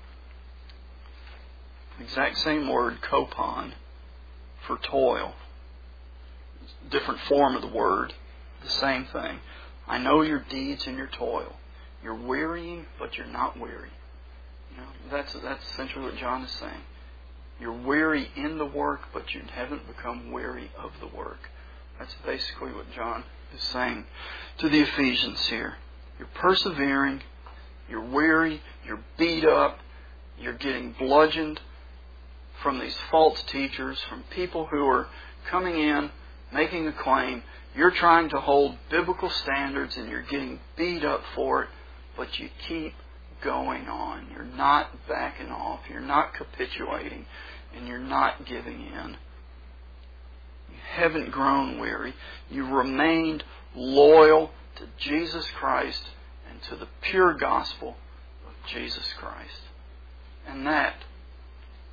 Kopon, for toil. Different form of the word, the same thing. I know your deeds and your toil. You're wearying, but you're not weary. That's essentially what John is saying. You're weary in the work, but you haven't become weary of the work. That's basically what John is saying to the Ephesians here. You're persevering, you're weary, you're beat up, you're getting bludgeoned from these false teachers, from people who are coming in, making a claim. You're trying to hold biblical standards and you're getting beat up for it, but you keep going on. You're not backing off. You're not capitulating. And you're not giving in. You haven't grown weary. You've remained loyal to Jesus Christ and to the pure gospel of Jesus Christ. And that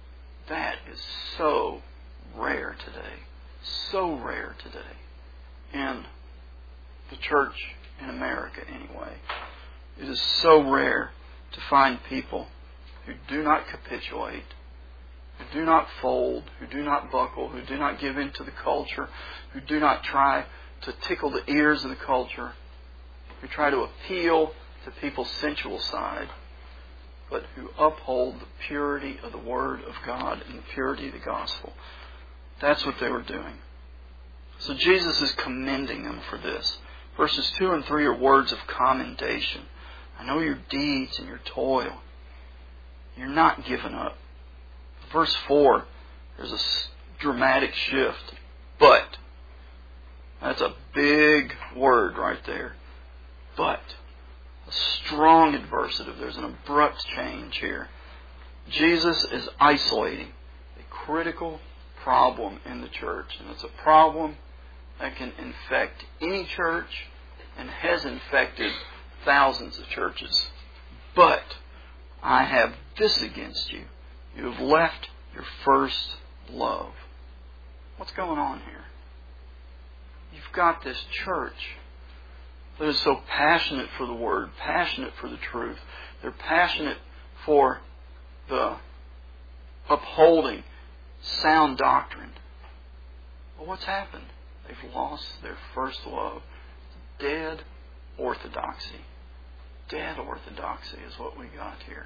That is so rare today. So rare today. In the church in America, anyway. It is so rare to find people who do not capitulate, who do not fold, who do not buckle, who do not give in to the culture, who do not try to tickle the ears of the culture, who try to appeal to people's sensual side, but who uphold the purity of the Word of God and the purity of the gospel. That's what they were doing. So Jesus is commending them for this. Verses 2 and 3 are words of commendation. I know your deeds and your toil. You're not given up. Verse 4, there's a dramatic shift. But. That's a big word right there. But. A strong adversative. There's an abrupt change here. Jesus is isolating a critical problem in the church. And it's a problem that can infect any church and has infected thousands of churches. But I have this against you. You have left your first love. What's going on here? You've got this church that is so passionate for the Word, passionate for the truth. They're passionate for the upholding sound doctrine. But what's happened? They've lost their first love. Dead orthodoxy. Dead orthodoxy is what we got here.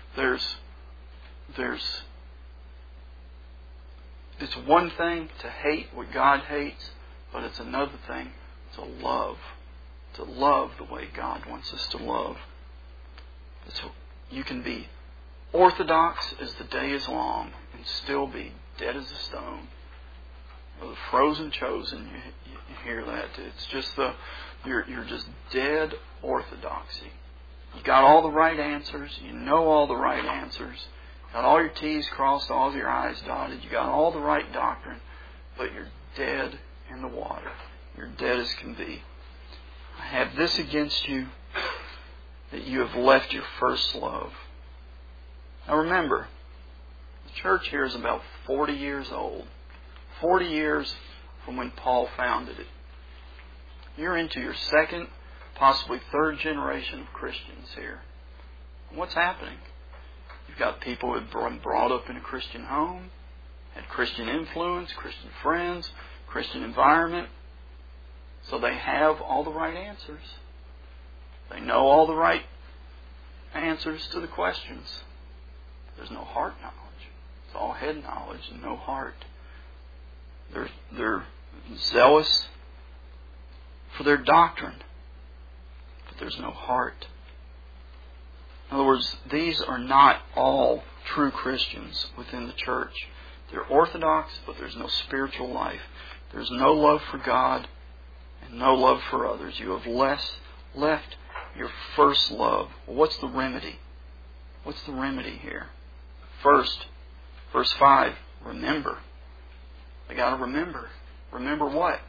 It's one thing to hate what God hates, but it's another thing to love. To love the way God wants us to love. So you can be orthodox as the day is long and still be dead as a stone. Or the frozen chosen, you hear that. It's just you're just dead orthodoxy. You got all the right answers. You know all the right answers. Got all your T's crossed, all of your I's dotted. You got all the right doctrine, but you're dead in the water. You're dead as can be. I have this against you, that you have left your first love. Now remember, the church here is about 40 years old. 40 years from when Paul founded it. You're into your second, possibly third generation of Christians here. And what's happening? You've got people who have been brought up in a Christian home, had Christian influence, Christian friends, Christian environment. So they have all the right answers. They know all the right answers to the questions. There's no heart knowledge. It's all head knowledge and no heart. They're zealous for their doctrine, but there's no heart. In other words, these are not all true Christians within the church. They're orthodox, but there's no spiritual life. There's no love for God and no love for others. You have left your first love. Well, what's the remedy? What's the remedy here? First, verse 5, remember. They got to remember. Remember what?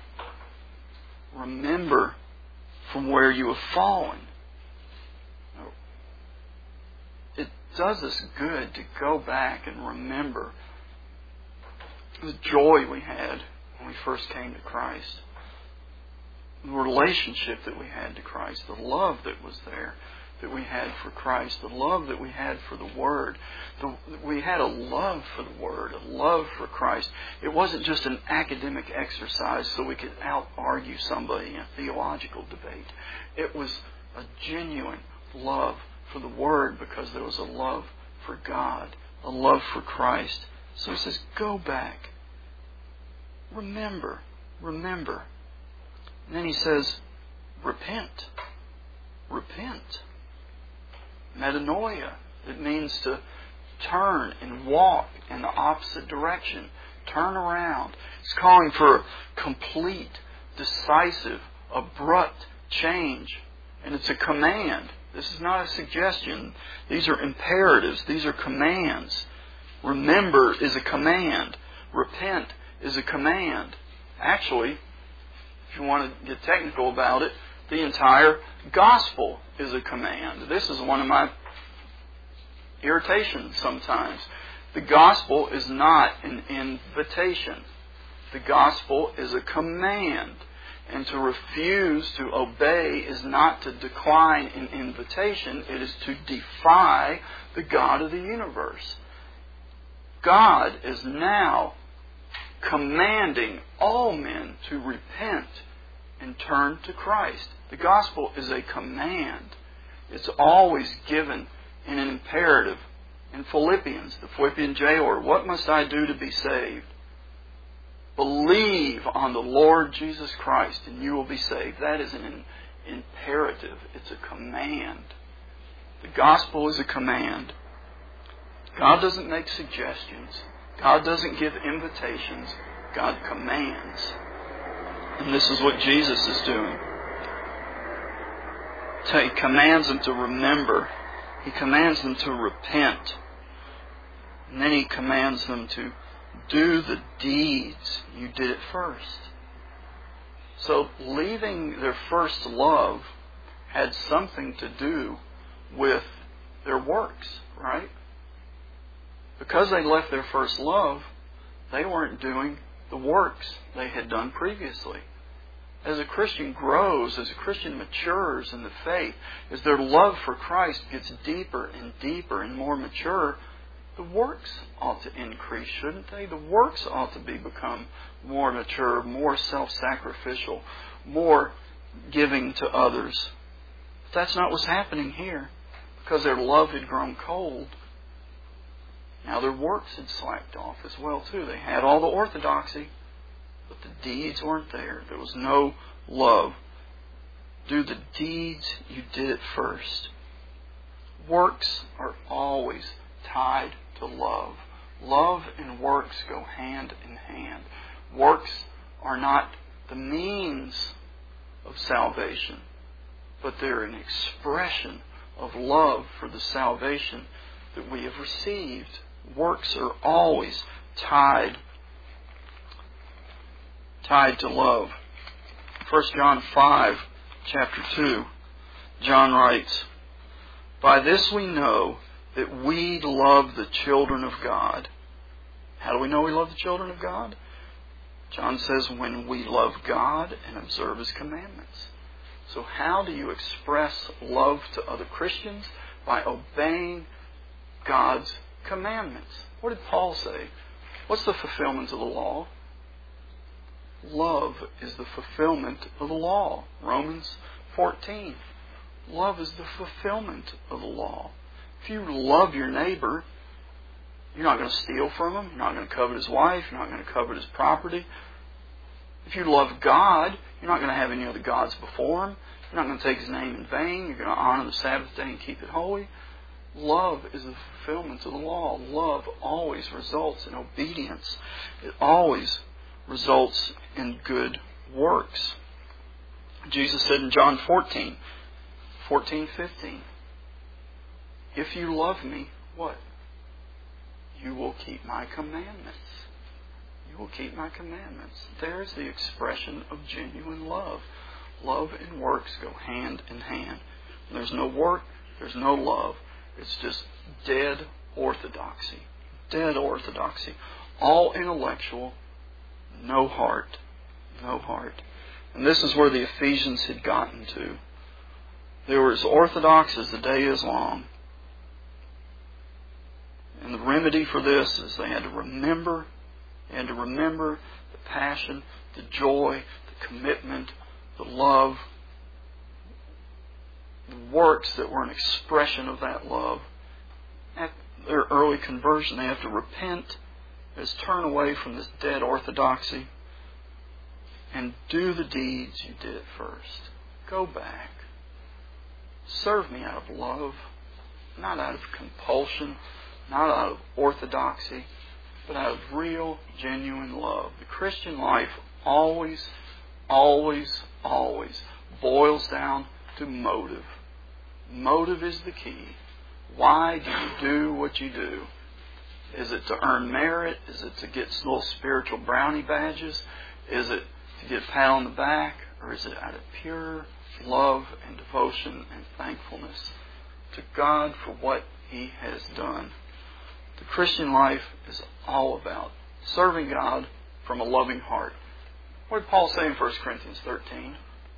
Remember from where you have fallen. It does us good to go back and remember the joy we had when we first came to Christ. The relationship that we had to Christ. The love that was there that we had for Christ. The love that we had for the Word. We had a love for the Word. A love for Christ. It wasn't just an academic exercise so we could out-argue somebody in a theological debate. It was a genuine love for the Word because there was a love for God. A love for Christ. So he says, go back. Remember. Remember. And then he says, repent. Repent. Metanoia. It means to turn and walk in the opposite direction. Turn around. It's calling for a complete, decisive, abrupt change. And it's a command. This is not a suggestion. These are imperatives. These are commands. Remember is a command. Repent is a command. Actually, if you want to get technical about it, the entire gospel is a command. This is one of my irritations sometimes. The gospel is not an invitation. The gospel is a command. And to refuse to obey is not to decline an invitation. It is to defy the God of the universe. God is now commanding all men to repent and turn to Christ. The gospel is a command. It's always given in an imperative. In Philippians, the Philippian jailer, what must I do to be saved? Believe on the Lord Jesus Christ and you will be saved. That is an imperative. It's a command. The gospel is a command. God doesn't make suggestions. God doesn't give invitations. God commands. And this is what Jesus is doing. He commands them to remember. He commands them to repent. And then He commands them to do the deeds. You did it first. So leaving their first love had something to do with their works, right? Because they left their first love, they weren't doing the works they had done previously. As a Christian grows, as a Christian matures in the faith, as their love for Christ gets deeper and deeper and more mature, the works ought to increase, shouldn't they? The works ought to become more mature, more self-sacrificial, more giving to others. But that's not what's happening here, because their love had grown cold. Now their works had slacked off as well too. They had all the orthodoxy, but the deeds weren't there. There was no love. Do the deeds, you did it first. Works are always tied to love. Love and works go hand in hand. Works are not the means of salvation, but they're an expression of love for the salvation that we have received. Works are always tied to love. 1 John 5, chapter 2, John writes, "By this we know that we love the children of God." How do we know we love the children of God? John says, when we love God and observe His commandments. So how do you express love to other Christians? By obeying God's commandments. What did Paul say? What's the fulfillment of the law? Love is the fulfillment of the law. Romans 14. Love is the fulfillment of the law. If you love your neighbor, you're not going to steal from him. You're not going to covet his wife. You're not going to covet his property. If you love God, you're not going to have any other gods before Him. You're not going to take His name in vain. You're going to honor the Sabbath day and keep it holy. Love is the fulfillment of the law. Love always results in obedience. It always results in good works. Jesus said in John 14, 15, "If you love me," what? "You will keep my commandments." You will keep my commandments. There's the expression of genuine love. Love and works go hand in hand. When there's no work, there's no love. It's just dead orthodoxy. Dead orthodoxy. All intellectual, no heart. No heart. And this is where the Ephesians had gotten to. They were as orthodox as the day is long. And the remedy for this is they had to remember the passion, the joy, the commitment, the love, the works that were an expression of that love. At their early conversion, they have to repent, is turn away from this dead orthodoxy, and do the deeds you did first. Go back. Serve me out of love, not out of compulsion, not out of orthodoxy, but out of real, genuine love. The Christian life always boils down to motive. Motive is the key. Why do you do what you do? Is it to earn merit? Is it to get little spiritual brownie badges? Is it to get a pat on the back? Or is it out of pure love and devotion and thankfulness to God for what He has done? The Christian life is all about serving God from a loving heart. What did Paul say in 1 Corinthians 13?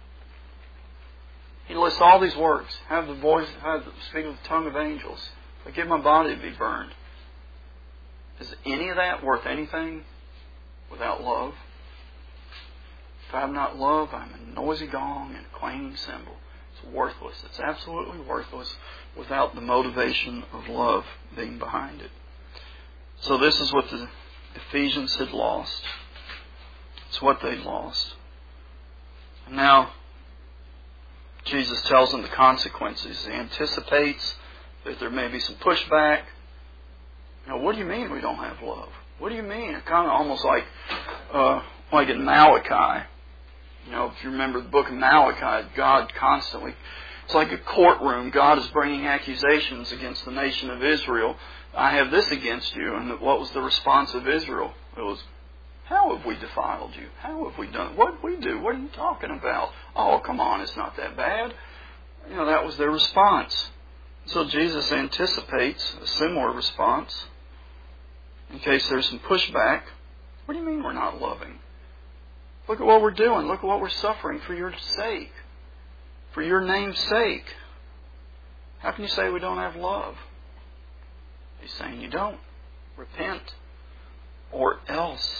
He lists all these works. Speak with the tongue of angels. I give my body to be burned. Is any of that worth anything without love? If I have not love, I'm a noisy gong and a clanging cymbal. It's worthless. It's absolutely worthless without the motivation of love being behind it. So this is what the Ephesians had lost. It's what they'd lost. And now Jesus tells them the consequences. He anticipates that there may be some pushback. What do you mean we don't have love? What do you mean? It's kind of almost like in Malachi. If you remember the book of Malachi, God constantly, it's like a courtroom. God is bringing accusations against the nation of Israel. I have this against you. And what was the response of Israel? It was, how have we defiled you? How have we done it? What did we do? What are you talking about? Oh, come on, it's not that bad. That was their response. So Jesus anticipates a similar response in case there's some pushback. What do you mean we're not loving? Look at what we're doing. Look at what we're suffering for your sake. For your name's sake. How can you say we don't have love? He's saying you don't. Repent. Or else.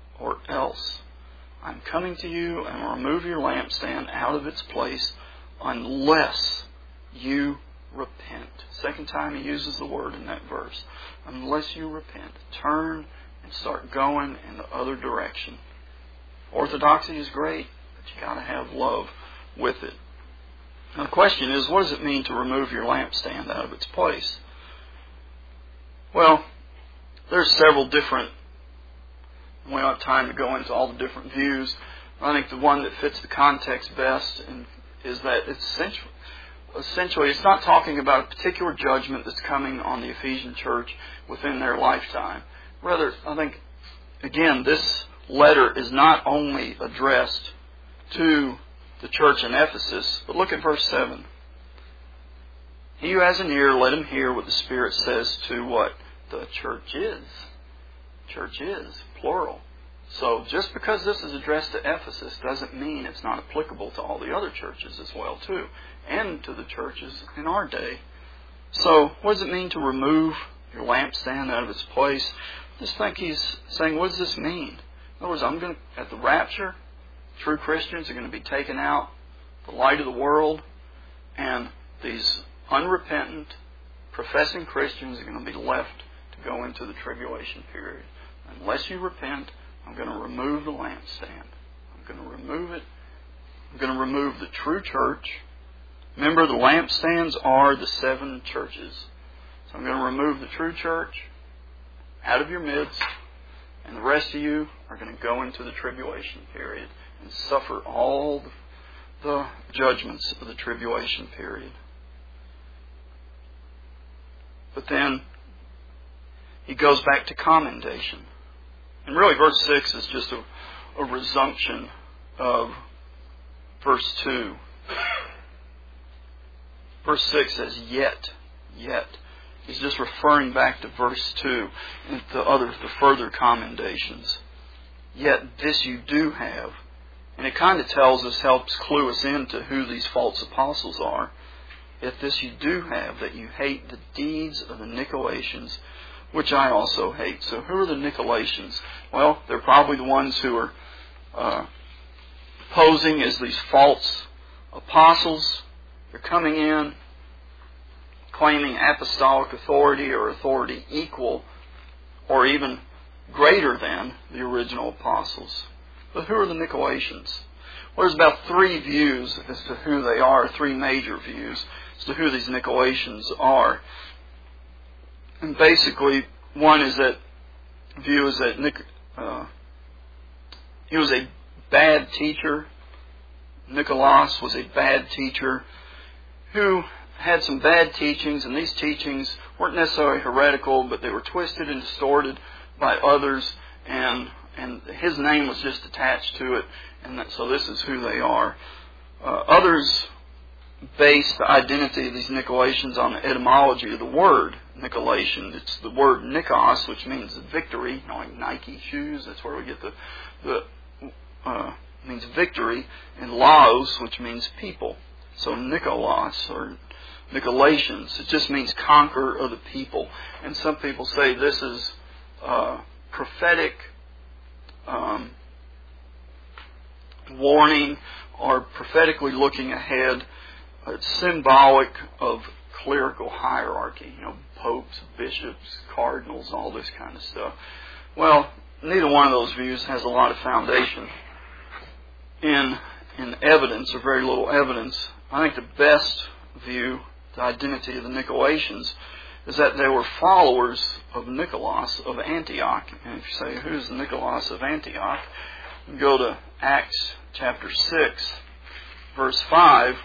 I'm coming to you and will remove your lampstand out of its place unless you repent. Second time he uses the word in that verse. Unless you repent. Turn and start going in the other direction. Orthodoxy is great, but you got to have love with it. Now the question is, what does it mean to remove your lampstand out of its place? Well, there's several different, we don't have time to go into all the different views. I think the one that fits the context best is that it's essentially it's not talking about a particular judgment that's coming on the Ephesian church within their lifetime. Rather, I think, again, this letter is not only addressed to the church in Ephesus, but look at verse 7. He who has an ear, let him hear what the Spirit says to what? The church is. Church is, plural. So just because this is addressed to Ephesus doesn't mean it's not applicable to all the other churches as well, too, and to the churches in our day. So what does it mean to remove your lampstand out of its place? I just think he's saying, what does this mean? In other words, at the rapture, true Christians are going to be taken out, the light of the world, and these unrepentant, professing Christians are going to be left to go into the tribulation period. Unless you repent, I'm going to remove the lampstand. I'm going to remove it. I'm going to remove the true church. Remember, the lampstands are the 7 churches. So I'm going to remove the true church out of your midst, and the rest of you are going to go into the tribulation period and suffer all the judgments of the tribulation period. But then he goes back to commendation. And really verse 6 is just a resumption of verse 2. Verse 6 says, yet. He's just referring back to verse 2 and the further commendations. Yet this you do have. And it kind of helps clue us into who these false apostles are. Yet this you do have, that you hate the deeds of the Nicolaitans, which I also hate. So who are the Nicolaitans? Well, they're probably the ones who are posing as these false apostles. They're coming in, claiming apostolic authority or authority equal or even greater than the original apostles. But who are the Nicolaitans? Well, there's about 3 views as to who they are, 3 major views as to who these Nicolaitans are. And basically, one is that view is that he was a bad teacher. Nicholas was a bad teacher who had some bad teachings, and these teachings weren't necessarily heretical, but they were twisted and distorted by others, and his name was just attached to it, and so this is who they are. Others base the identity of these Nicolaitans on the etymology of the word Nicolaitan. It's the word Nikos, which means victory, like Nike shoes. That's where we get the means victory, and Laos, which means people. So Nikolos or Nicolaitans, it just means conqueror of the people. And some people say this is prophetic warning or prophetically looking ahead. It's symbolic of clerical hierarchy, popes, bishops, cardinals, all this kind of stuff. Well, neither one of those views has a lot of foundation in evidence, or very little evidence. I think the best view, the identity of the Nicolaitans, is that they were followers of Nicholas of Antioch. And if you say, who's Nicholas of Antioch? You go to Acts chapter 6, verse 5.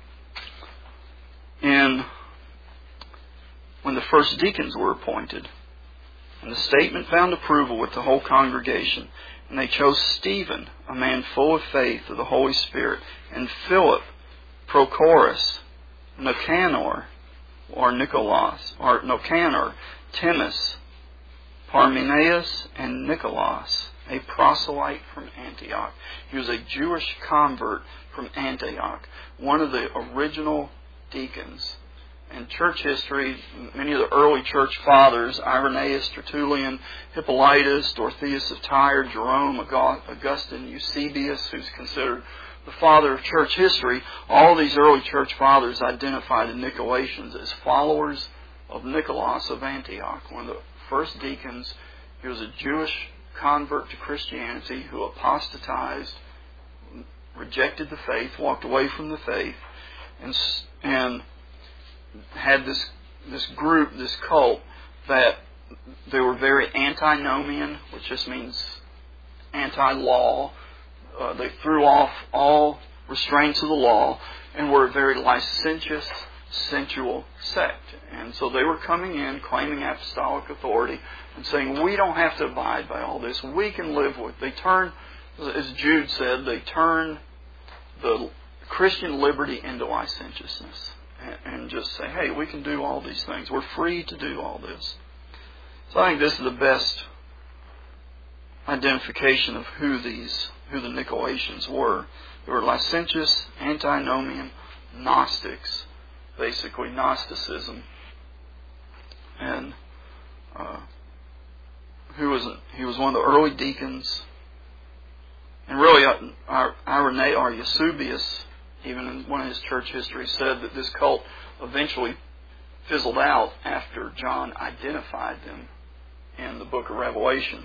And when the first deacons were appointed, and the statement found approval with the whole congregation, and they chose Stephen, a man full of faith of the Holy Spirit, and Philip, Prochorus, Nicanor, or Nicholas, or Nicanor, Timus, Parmenas, and Nicholas, a proselyte from Antioch. He was a Jewish convert from Antioch, one of the original deacons. In church history, many of the early church fathers, Irenaeus, Tertullian, Hippolytus, Dorotheus of Tyre, Jerome, Augustine, Eusebius, who's considered the father of church history, all these early church fathers identified the Nicolaitans as followers of Nicholas of Antioch, one of the first deacons. He was a Jewish convert to Christianity who apostatized, rejected the faith, walked away from the faith, and had this group, this cult, that they were very antinomian, which just means anti-law. They threw off all restraints of the law and were a very licentious, sensual sect. And so they were coming in, claiming apostolic authority, and saying, we don't have to abide by all this. We can live with. They turn, as Jude said, they turn the Christian liberty into licentiousness. And just say, hey, we can do all these things. We're free to do all this. So I think this is the best identification of who the Nicolaitans were. They were licentious, antinomian, Gnostics, basically Gnosticism. And he was one of the early deacons. And really, Eusebius, even in one of his church histories, said that this cult eventually fizzled out after John identified them in the book of Revelation.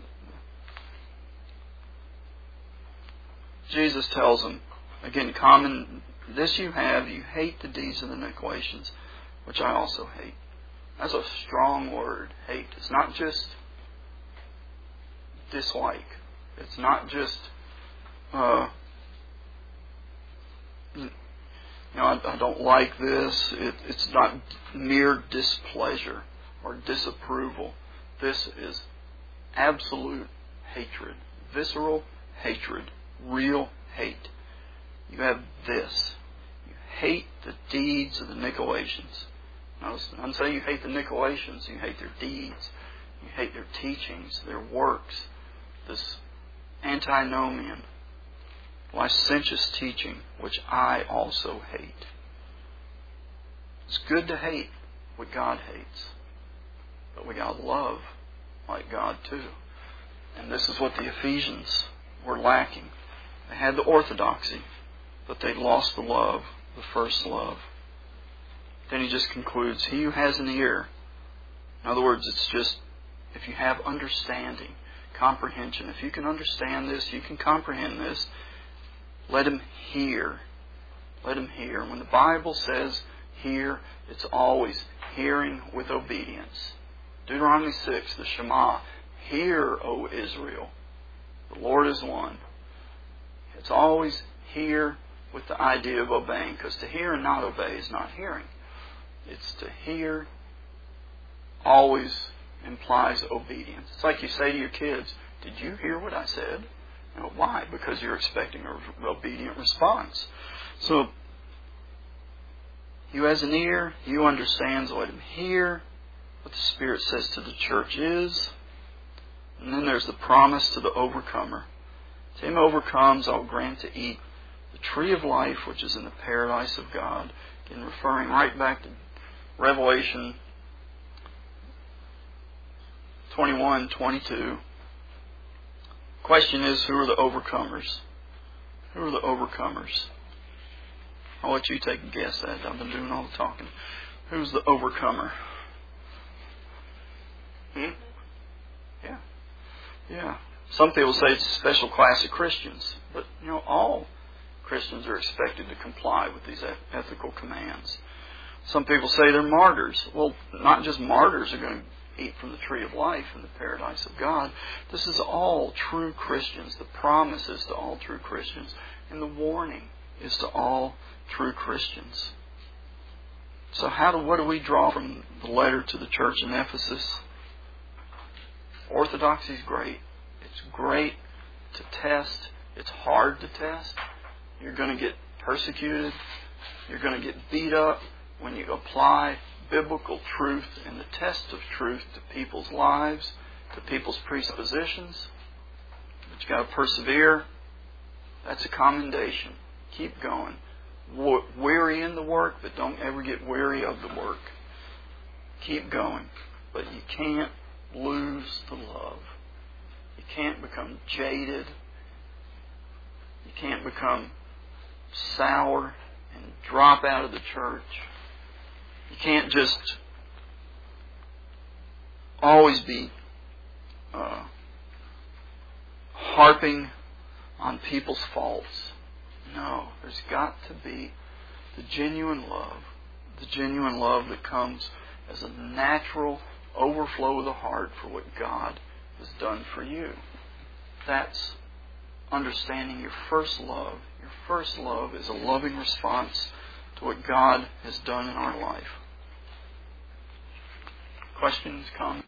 Jesus tells them, again, common, this you have, you hate the deeds of the Nicolaitans, which I also hate. That's a strong word, hate. It's not just dislike. It's not just I don't like this. It's not mere displeasure or disapproval. This is absolute hatred, visceral hatred, real hate. You have this. You hate the deeds of the Nicolaitans. Notice, I'm saying you hate the Nicolaitans. You hate their deeds. You hate their teachings, their works. This antinomian, licentious teaching, which I also hate. It's good to hate what God hates, but we got to love like God too. And this is what the Ephesians were lacking. They had the orthodoxy, but they lost the love, the first love. Then he just concludes, he who has an ear. In other words, it's just, if you have understanding, comprehension, if you can understand this, you can comprehend this, let him hear. Let him hear. When the Bible says hear, it's always hearing with obedience. Deuteronomy 6, the Shema, hear, O Israel, the Lord is one. It's always hear with the idea of obeying, because to hear and not obey is not hearing. It's to hear always implies obedience. It's like you say to your kids, did you hear what I said? Why? Because you're expecting an obedient response. So He who has an ear, he who understands, let him hear what the Spirit says to the church is. And then there's the promise to the overcomer. To him who overcomes, I will grant to eat the tree of life, which is in the paradise of God. Again, referring right back to Revelation 21:22. Question is, who are the overcomers? Who are the overcomers? I'll let you take a guess at it. I've been doing all the talking. Who's the overcomer? Yeah. Some people say it's a special class of Christians. But, all Christians are expected to comply with these ethical commands. Some people say they're martyrs. Well, not just martyrs are going to eat from the tree of life in the paradise of God. This is all true Christians. The promise is to all true Christians. And the warning is to all true Christians. So what do we draw from the letter to the church in Ephesus? Orthodoxy is great. It's great to test. It's hard to test. You're going to get persecuted. You're going to get beat up when you apply biblical truth and the test of truth to people's lives, to people's presuppositions. But you've got to persevere. That's a commendation. Keep going. Weary in the work, but don't ever get weary of the work. Keep going. But you can't lose the love. You can't become jaded. You can't become sour and drop out of the church. You can't just always be harping on people's faults. No, there's got to be the genuine love that comes as a natural overflow of the heart for what God has done for you. That's understanding your first love. Your first love is a loving response to what God has done in our life. Questions, comments?